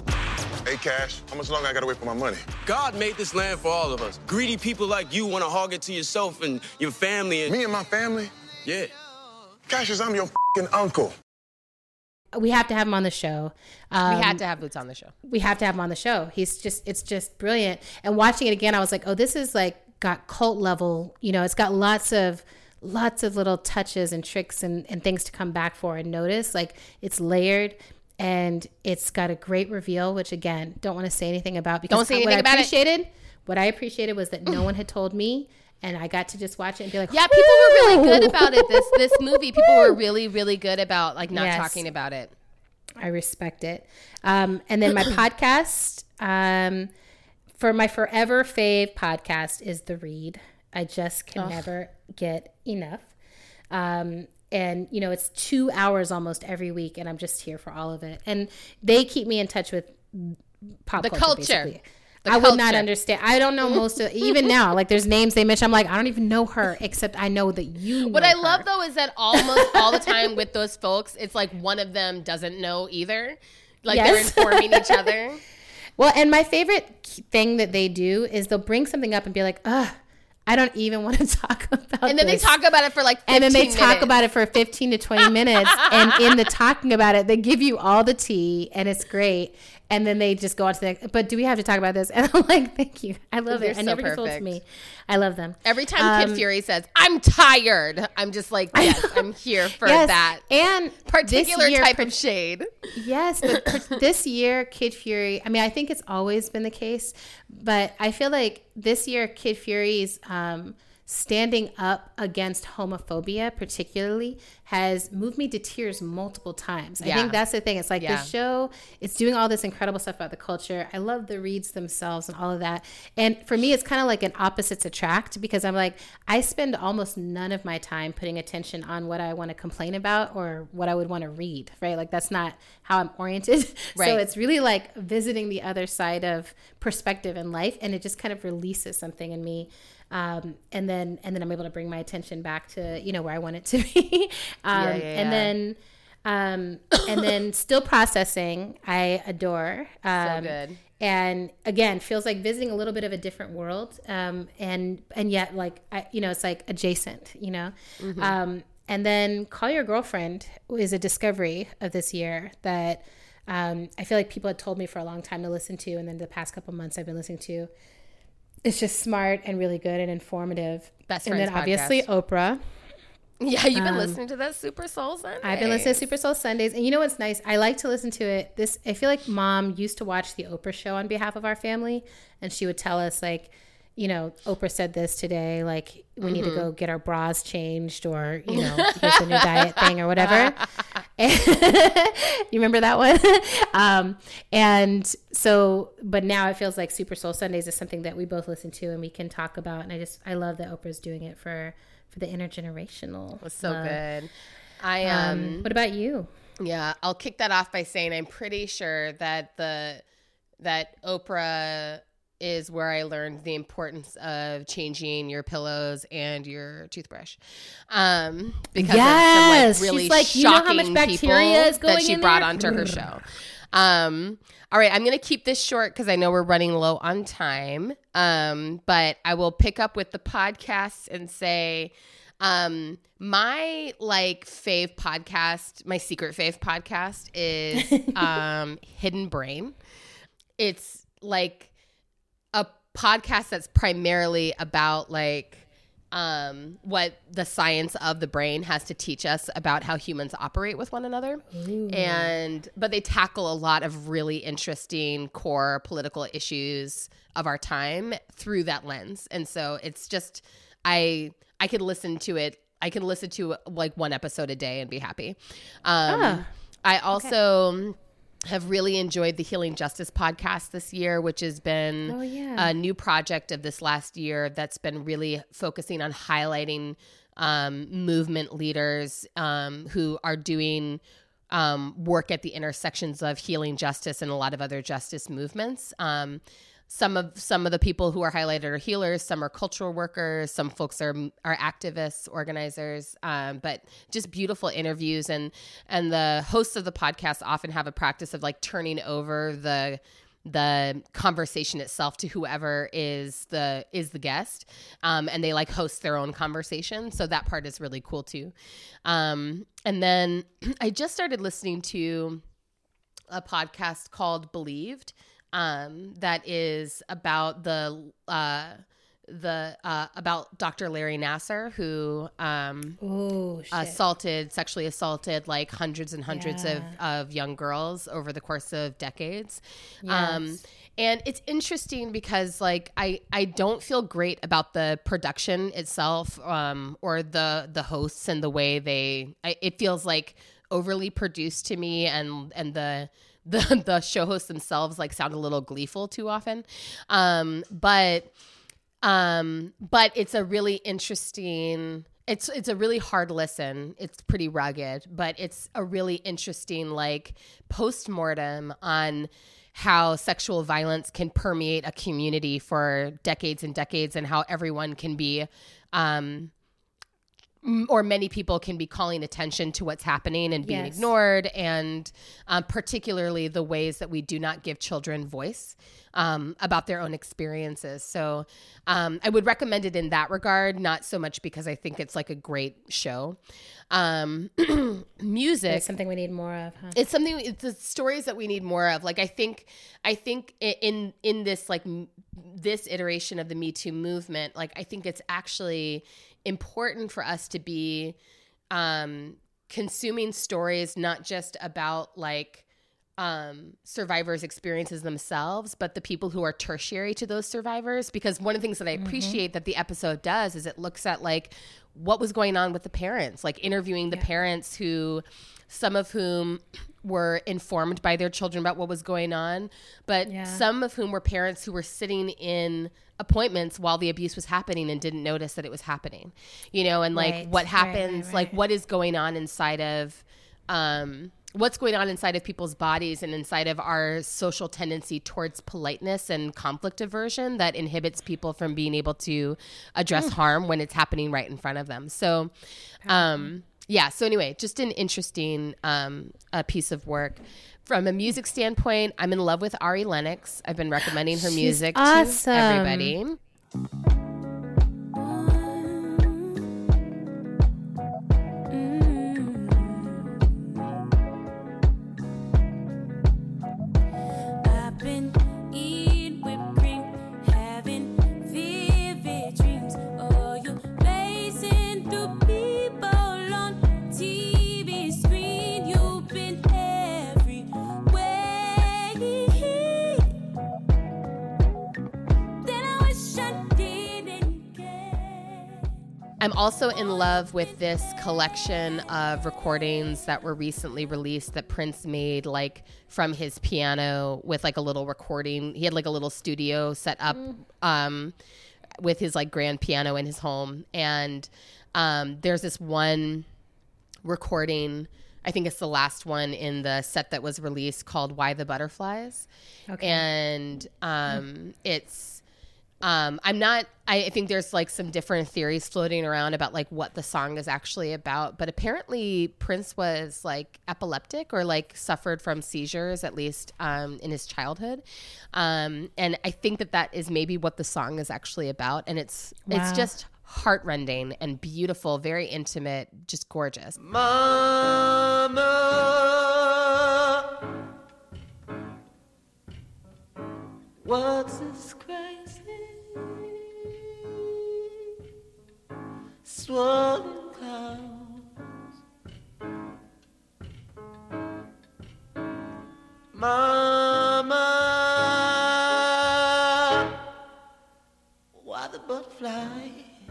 Hey, Cash, how much longer I gotta wait for my money? God made this land for all of us. Greedy people like you want to hog it to yourself and your family. And Me and my family? yeah. Cassius, I'm your f***ing uncle. We have to have him on the show. Um, We had to have Boots on the show. we have to have him on the show. He's just, it's just brilliant. And watching it again, I was like, oh, this is like got cult level, you know, it's got lots of, lots of little touches and tricks and, and things to come back for and notice. Like it's layered and it's got a great reveal, which again, don't want to say anything about because Don't say what anything I about it. appreciated, what I appreciated was that no one had told me and I got to just watch it and be like, Yeah, people were really good "Woo!" about it. This this movie, people were really, really good about like not Yes. talking about it. I respect it. Um, and then my podcast, um, for my forever fave podcast is The Read. I just can never get enough. Um, and, you know, it's two hours almost every week, and I'm just here for all of it. And they keep me in touch with pop The culture, culture. basically. The I would not culture. understand. I don't know most of, even now, like there's names they mention. I'm like, I don't even know her, except I know that you know What I her. love though is that almost all the time with those folks, it's like one of them doesn't know either. Like Yes. they're informing each other. Well, and my favorite thing that they do is they'll bring something up and be like, ugh, I don't even want to talk about And then this. they talk about it for like fifteen And then they talk minutes. about it for fifteen to twenty minutes. And in the talking about it, they give you all the tea and it's great. And then they just go on to the next, but do we have to talk about this? And I'm like, thank you. I love They're it. I so never get told to perfect. me. I love them. Every time Kid Um, Fury says, I'm tired, I'm just like, yes, I'm here for Yes. that And particular this year, type of shade. Yes, but per- this year, Kid Fury, I mean, I think it's always been the case, but I feel like this year, Kid Fury's um, standing up against homophobia particularly has moved me to tears multiple times. Yeah. I think that's the thing. It's like Yeah. the show, it's doing all this incredible stuff about the culture. I love the reads themselves and all of that. And for me, it's kind of like an opposites attract, because I'm like, I spend almost none of my time putting attention on what I want to complain about or what I would want to read, right? Like that's not how I'm oriented. Right. So it's really like visiting the other side of perspective in life, and it just kind of releases something in me. Um, and then, and then I'm able to bring my attention back to, you know, where I want it to be. um, Yeah, yeah, and yeah. then, um, and then still processing, I adore, um, good. and again, feels like visiting a little bit of a different world. Um, and, and yet like, I, you know, it's like adjacent, you know? Mm-hmm. Um, and then Call Your Girlfriend is a discovery of this year that, um, I feel like people had told me for a long time to listen to. And then the past couple months I've been listening to. It's just smart and really good and informative. Best and Friends then obviously podcast. Oprah. Yeah, you've been Um, listening to that Super Soul Sunday. I've been listening to Super Soul Sundays. And you know what's nice? I like to listen to it. This I feel like Mom used to watch the Oprah show on behalf of our family. And she would tell us like, you know, Oprah said this today, like we Mm-hmm. need to go get our bras changed, or, you know, here's the new diet thing or whatever. And you remember that one? um, and so, but now it feels like Super Soul Sundays is something that we both listen to and we can talk about. And I just, I love that Oprah's doing it for, for the intergenerational. It's so love. good. I Um, um what about you? yeah, I'll kick that off by saying I'm pretty sure that the that Oprah is where I learned the importance of changing your pillows and your toothbrush. Um, because Yes, of some like really she's like, you know how much shocking bacteria people is going that she in brought there? onto her show. Um, all right, I'm going to keep this short because I know we're running low on time. Um, but I will pick up with the podcast and say, um, my like fave podcast, my secret fave podcast is um, Hidden Brain. It's like a podcast that's primarily about like um, what the science of the brain has to teach us about how humans operate with one another. And but they tackle a lot of really interesting core political issues of our time through that lens. And so it's just I I could listen to it. I can listen to like one episode a day and be happy. Um, Ah, I also have really enjoyed the Healing Justice podcast this year, which has been Oh, yeah. a new project of this last year that's been really focusing on highlighting um, movement leaders um, who are doing um, work at the intersections of healing justice and a lot of other justice movements. Um, some of some of the people who are highlighted are healers, some are cultural workers, some folks are are activists, organizers, um, but just beautiful interviews. And and the hosts of the podcast often have a practice of like turning over the the conversation itself to whoever is the is the guest, um, and they like host their own conversation. So that part is really cool too. Um, and then I just started listening to a podcast called Believed. Um, that is about the uh, the uh, about Doctor Larry Nassar, who um, Oh, shit. assaulted, sexually assaulted like hundreds and hundreds of, of young girls over the course of decades. Um, Yes. and it's interesting because like I, I don't feel great about the production itself um, or the the hosts and the way they I, it feels like overly produced to me, and and the the the show hosts themselves like sound a little gleeful too often. Um, but um, but it's a really interesting It's it's a really hard listen. It's pretty rugged, but it's a really interesting like post-mortem on how sexual violence can permeate a community for decades and decades, and how everyone can be um m- or many people can be calling attention to what's happening and being Yes. ignored, and um, particularly the ways that we do not give children voice um, about their own experiences. So um, I would recommend it in that regard, not so much because I think it's like a great show. Um, music. It's something we need more of, huh? It's something. It's the stories that we need more of. Like I think, I think i- in in this like m- this iteration of the Me Too movement, like I think it's actually important for us to be um, consuming stories not just about like um, survivors' experiences themselves, but the people who are tertiary to those survivors. Because one of the things that I appreciate mm-hmm. that the episode does is it looks at like what was going on with the parents, like interviewing the yeah. parents who, some of whom were informed by their children about what was going on, but yeah. some of whom were parents who were sitting in appointments while the abuse was happening and didn't notice that it was happening, you know, and like right. what happens, right, right, right. like what is going on inside of, um, what's going on inside of people's bodies and inside of our social tendency towards politeness and conflict aversion that inhibits people from being able to address mm. harm when it's happening right in front of them. So, um, yeah. So anyway, just an interesting um, uh, piece of work. From a music standpoint, I'm in love with Ari Lennox. I've been recommending her She's music awesome. to everybody. I'm also in love with this collection of recordings that were recently released that Prince made, like from his piano with like a little recording. He had like a little studio set up um, with his like grand piano in his home. And um, there's this one recording, I think it's the last one in the set that was released, called Why the Butterflies. Okay. And um, it's, Um, I'm not, I think there's like some different theories floating around about like what the song is actually about, but apparently Prince was like epileptic or like suffered from seizures, at least um, in his childhood. Um, and I think that that is maybe what the song is actually about. And it's, wow. it's just heartrending and beautiful, very intimate, just gorgeous. Mama, what's this crazy swollen clouds? Mama, why the butterfly?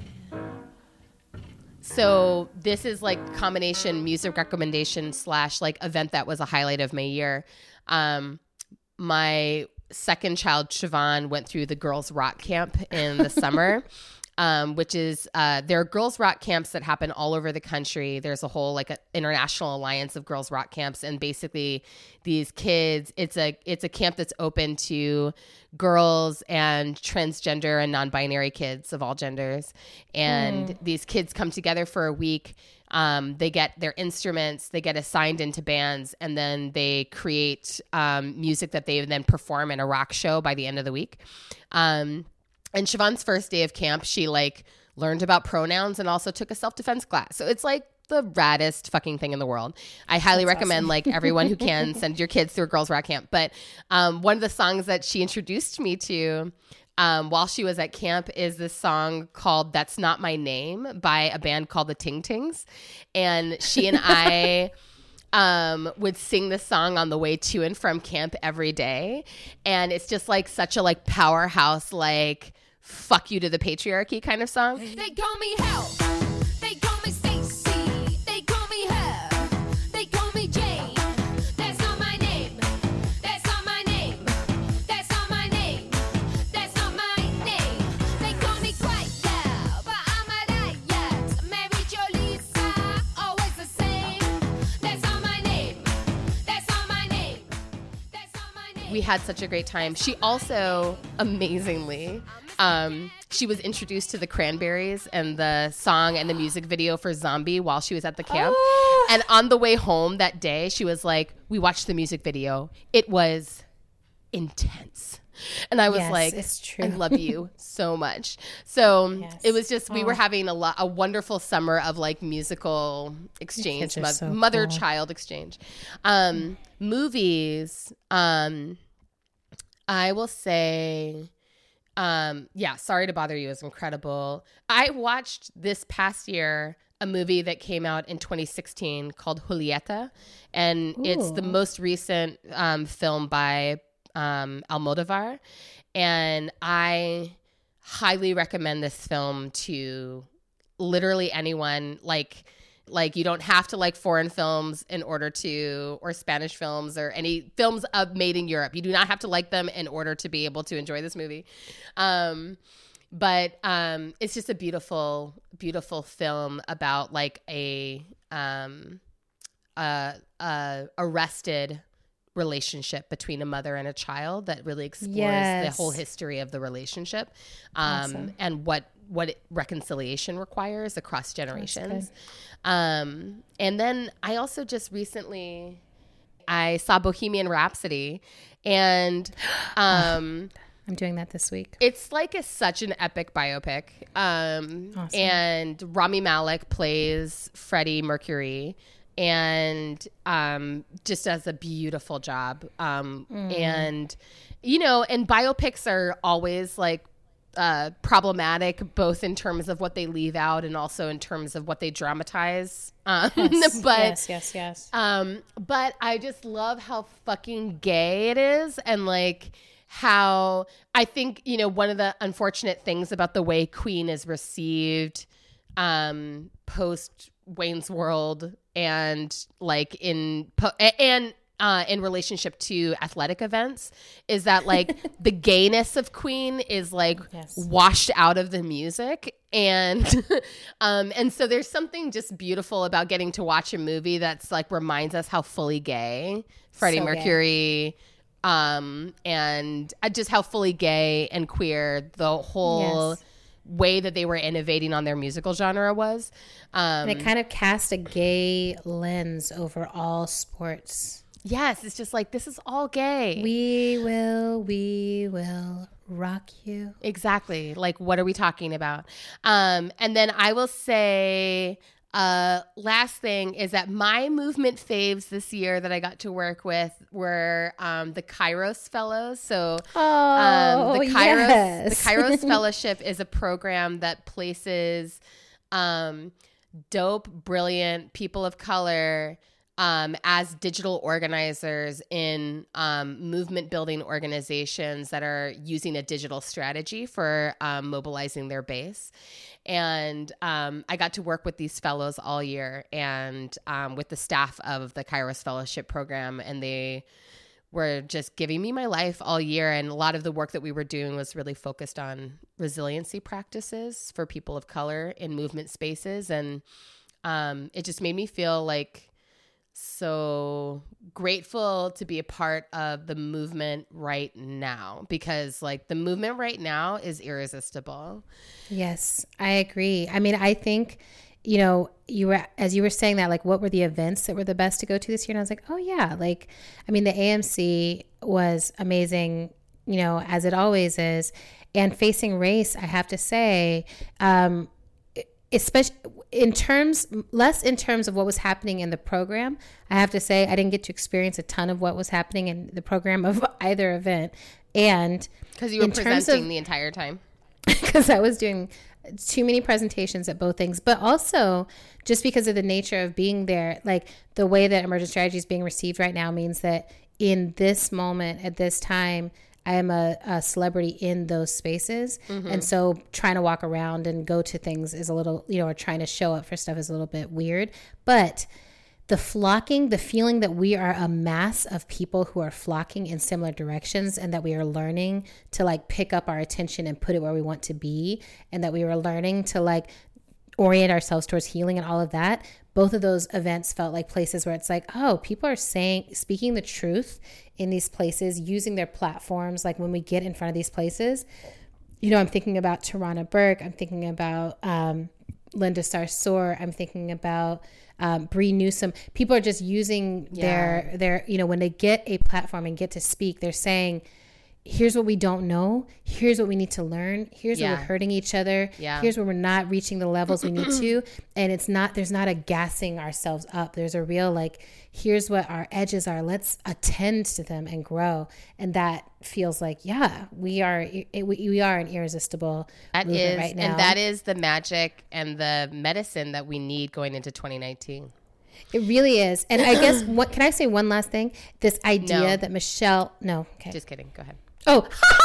So this is like combination music recommendation slash like event that was a highlight of my year. Um, my second child, Siobhan, went through the Girls Rock Camp in the summer, um, which is uh, there are Girls Rock Camps that happen all over the country. There's a whole like a international alliance of Girls Rock Camps, and basically these kids, it's a it's a camp that's open to girls and transgender and non-binary kids of all genders, and mm. these kids come together for a week. Um, they get their instruments, they get assigned into bands, and then they create um, music that they then perform in a rock show by the end of the week. Um, and Siobhan's first day of camp, she like learned about pronouns and also took a self-defense class. So it's like the raddest fucking thing in the world. I highly That's recommend awesome. Like everyone who can send your kids through a Girls Rock Camp. But um, one of the songs that she introduced me to Um, while she was at camp is this song called That's Not My Name by a band called the Ting Tings. And she and I um, would sing this song on the way to and from camp every day. And it's just like such a like powerhouse, like fuck you to the patriarchy kind of song. They call me Hell. They call me Stacy. They call me Her. They call me Jane. That's not my name. That's not my name. That's not my name. That's not my name. They call me Quiet Girl, but I'm a riot. Mary Jo Lisa, always the same. That's not my name. That's not my name. That's not my name. We had such a great time. She also, amazingly, Um, she was introduced to the Cranberries and the song and the music video for Zombie while she was at the camp. Oh. And on the way home that day, she was like, we watched the music video. It was intense. And I was yes, like, it's true. I love you so much. So yes. it was just, we oh. were having a, lo- a wonderful summer of like musical exchange, mo- so mother-child cool. exchange. Um, movies, um, I will say... Um, yeah, Sorry to Bother You is incredible. I watched this past year a movie that came out in twenty sixteen called Julieta, and Ooh. It's the most recent um, film by um, Almodovar, and I highly recommend this film to literally anyone. Like, like you don't have to like foreign films in order to, or Spanish films or any films of made in Europe. You do not have to like them in order to be able to enjoy this movie. Um, But um, it's just a beautiful, beautiful film about like a um, uh, uh, arrested relationship between a mother and a child that really explores yes. the whole history of the relationship um, awesome. and what what it, reconciliation requires across generations. Um, and then I also just recently I saw Bohemian Rhapsody, and um, I'm doing that this week. It's like a, such an epic biopic. Um, awesome. And Rami Malek plays Freddie Mercury and um, just does a beautiful job. Um, mm. And, you know, and biopics are always like uh, problematic, both in terms of what they leave out and also in terms of what they dramatize. Um, yes, but, yes, yes, yes. Um, but I just love how fucking gay it is, and like how I think, you know, one of the unfortunate things about the way Queen is received um, post Wayne's World and like in po- and uh, in relationship to athletic events is that like the gayness of Queen is like yes. washed out of the music. And um, and so there's something just beautiful about getting to watch a movie that's like reminds us how fully gay Freddie so Mercury gay. Um, and just how fully gay and queer the whole yes. way that they were innovating on their musical genre was. Um, and it kind of cast a gay lens over all sports. Yes, it's just like, this is all gay. We will, we will rock you. Exactly. Like, what are we talking about? Um, and then I will say... Uh, last thing is that my movement faves this year that I got to work with were um, the Kairos Fellows. So oh, um, the Kairos yes. the Kairos Fellowship is a program that places um, dope, brilliant people of color um, as digital organizers in um, movement building organizations that are using a digital strategy for um, mobilizing their base. And um, I got to work with these fellows all year and um, with the staff of the Kairos Fellowship program. And they were just giving me my life all year. And a lot of the work that we were doing was really focused on resiliency practices for people of color in movement spaces. And um, it just made me feel like so grateful to be a part of the movement right now, because like the movement right now is irresistible. Yes, I agree. I mean, I think, you know, you were, as you were saying that, like, what were the events that were the best to go to this year? And I was like, oh yeah. Like, I mean, the A M C was amazing, you know, as it always is. And Facing Race, I have to say, um, especially in terms, less in terms of what was happening in the program. I have to say, I didn't get to experience a ton of what was happening in the program of either event. And because you were presenting of, the entire time. Because I was doing too many presentations at both things, but also just because of the nature of being there, like the way that emergent strategy is being received right now means that in this moment, at this time, I am a, a celebrity in those spaces. Mm-hmm. And so trying to walk around and go to things is a little, you know, or trying to show up for stuff is a little bit weird. But the flocking, the feeling that we are a mass of people who are flocking in similar directions, and that we are learning to like pick up our attention and put it where we want to be, and that we are learning to like orient ourselves towards healing and all of that. Both of those events felt like places where it's like, oh, people are saying, speaking the truth in these places, using their platforms. Like when we get in front of these places, you know, I'm thinking about Tarana Burke. I'm thinking about um, Linda Sarsour. I'm thinking about um, Bree Newsom. People are just using yeah. their, their, you know, when they get a platform and get to speak, they're saying, here's what we don't know. Here's what we need to learn. Here's Yeah. where we're hurting each other. Yeah. Here's where we're not reaching the levels we need to. And it's not, there's not a gassing ourselves up. There's a real like, here's what our edges are. Let's attend to them and grow. And that feels like, yeah, we are, it, we, we are an irresistible That movement is, right now. and that is the magic and the medicine that we need going into twenty nineteen. It really is. And I guess, what can I say one last thing? This idea No. that Michelle, no, okay. Just kidding. Go ahead. Oh,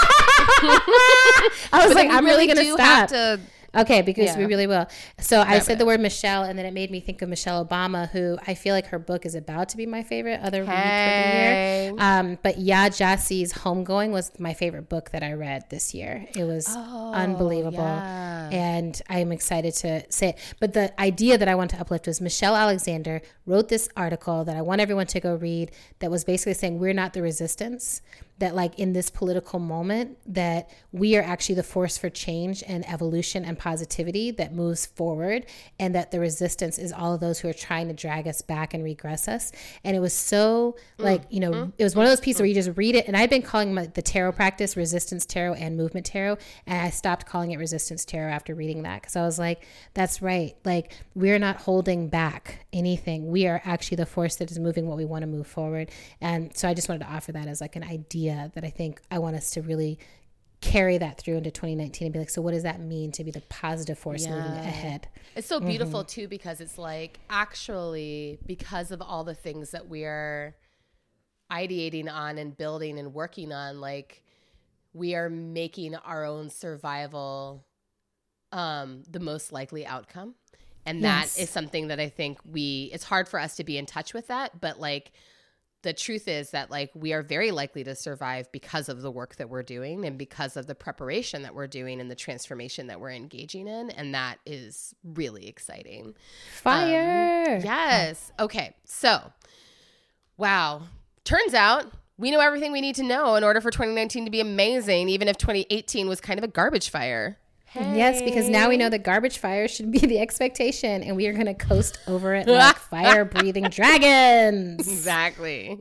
I was But like, then we I'm really, really going to do stop. have to- Okay, because Yeah. we really will. So I Wrap said it the up. word Michelle, and then it made me think of Michelle Obama, who I feel like her book is about to be my favorite other read for the Hey. year. Um, but Ya Jassi's Homegoing was my favorite book that I read this year. It was unbelievable. yeah. And I'm excited to say it. But the idea that I want to uplift was Michelle Alexander wrote this article that I want everyone to go read that was basically saying we're not the resistance, that like in this political moment that we are actually the force for change and evolution and positivity that moves forward, and that the resistance is all of those who are trying to drag us back and regress us. And it was so like, you know, it was one of those pieces where you just read it. And I've been calling my, the tarot practice resistance tarot and movement tarot. And I stopped calling it resistance tarot after reading that, because I was like, that's right. Like, we're not holding back anything. We are actually the force that is moving what we want to move forward. And so I just wanted to offer that as like an idea that I think I want us to really carry that through into twenty nineteen and be like, so what does that mean to be the positive force moving ahead? It's so beautiful too, because it's like actually because of all the things that we are ideating on and building and working on, like we are making our own survival um, the most likely outcome. And Yes. that is something that I think we, it's hard for us to be in touch with that, but like the truth is that like we are very likely to survive because of the work that we're doing and because of the preparation that we're doing and the transformation that we're engaging in. And that is really exciting. Fire. Um, yes. Okay. So, wow. Turns out we know everything we need to know in order for twenty nineteen to be amazing, even if twenty eighteen was kind of a garbage fire. Yes, because now we know that garbage fire should be the expectation, and we are going to coast over it like fire-breathing dragons. Exactly.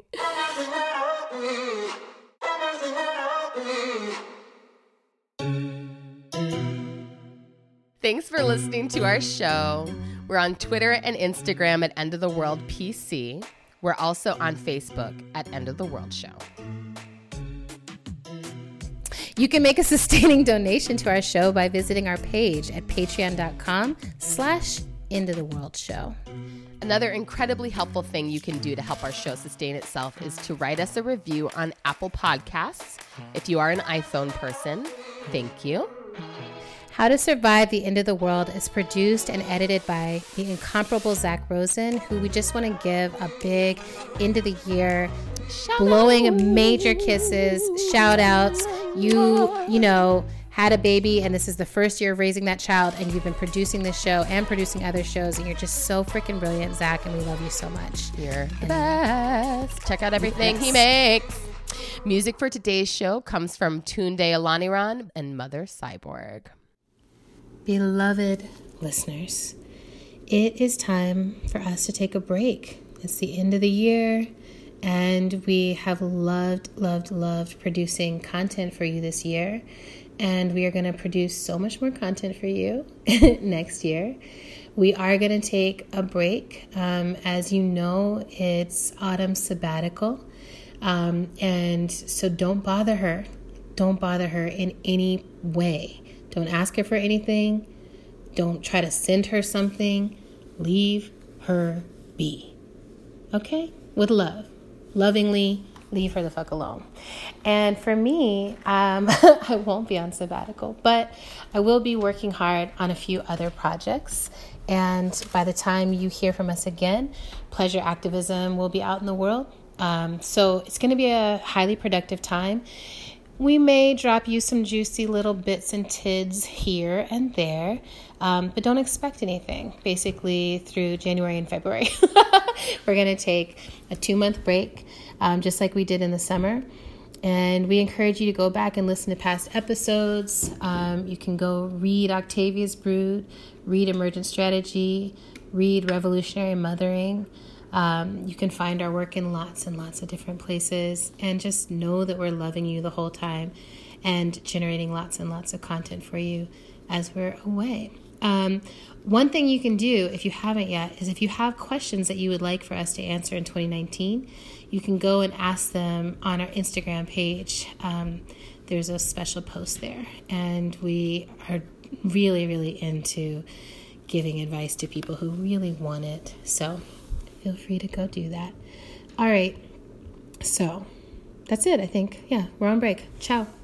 Thanks for listening to our show. We're on Twitter and Instagram at End of the World P C. We're also on Facebook at End of the World Show. You can make a sustaining donation to our show by visiting our page at patreon.com slash End of the World Show. Another incredibly helpful thing you can do to help our show sustain itself is to write us a review on Apple Podcasts. If you are an iPhone person, thank you. How to Survive the End of the World is produced and edited by the incomparable Zach Rosen, who we just want to give a big end of the year blowing major kisses, shout outs. You, you know, had a baby and this is the first year of raising that child, and you've been producing this show and producing other shows, and you're just so freaking brilliant, Zach, and we love you so much. You're the best. Check out everything he makes. Music for today's show comes from Tunde Alaniran and Mother Cyborg. Beloved listeners, it is time for us to take a break. It's the end of the year, and we have loved, loved, loved producing content for you this year. And we are going to produce so much more content for you next year. We are going to take a break. Um, as you know, it's autumn sabbatical. Um, and so don't bother her. Don't bother her in any way. Don't ask her for anything. Don't try to send her something. Leave her be. Okay? With love. Lovingly, leave her the fuck alone. And for me, um, I won't be on sabbatical, but I will be working hard on a few other projects. And by the time you hear from us again, Pleasure Activism will be out in the world. Um, so it's going to be a highly productive time. We may drop you some juicy little bits and tids here and there, um, but don't expect anything. Basically, through January and February, we're going to take a two-month break, um, just like we did in the summer. And we encourage you to go back and listen to past episodes. Um, you can go read Octavia's Brood, read Emergent Strategy, read Revolutionary Mothering. Um, you can find our work in lots and lots of different places, and just know that we're loving you the whole time and generating lots and lots of content for you as we're away. Um, one thing you can do, if you haven't yet, is if you have questions that you would like for us to answer in twenty nineteen, you can go and ask them on our Instagram page. Um, there's a special post there, and we are really, really into giving advice to people who really want it. So feel free to go do that. All right. So that's it, I think. Yeah, we're on break. Ciao.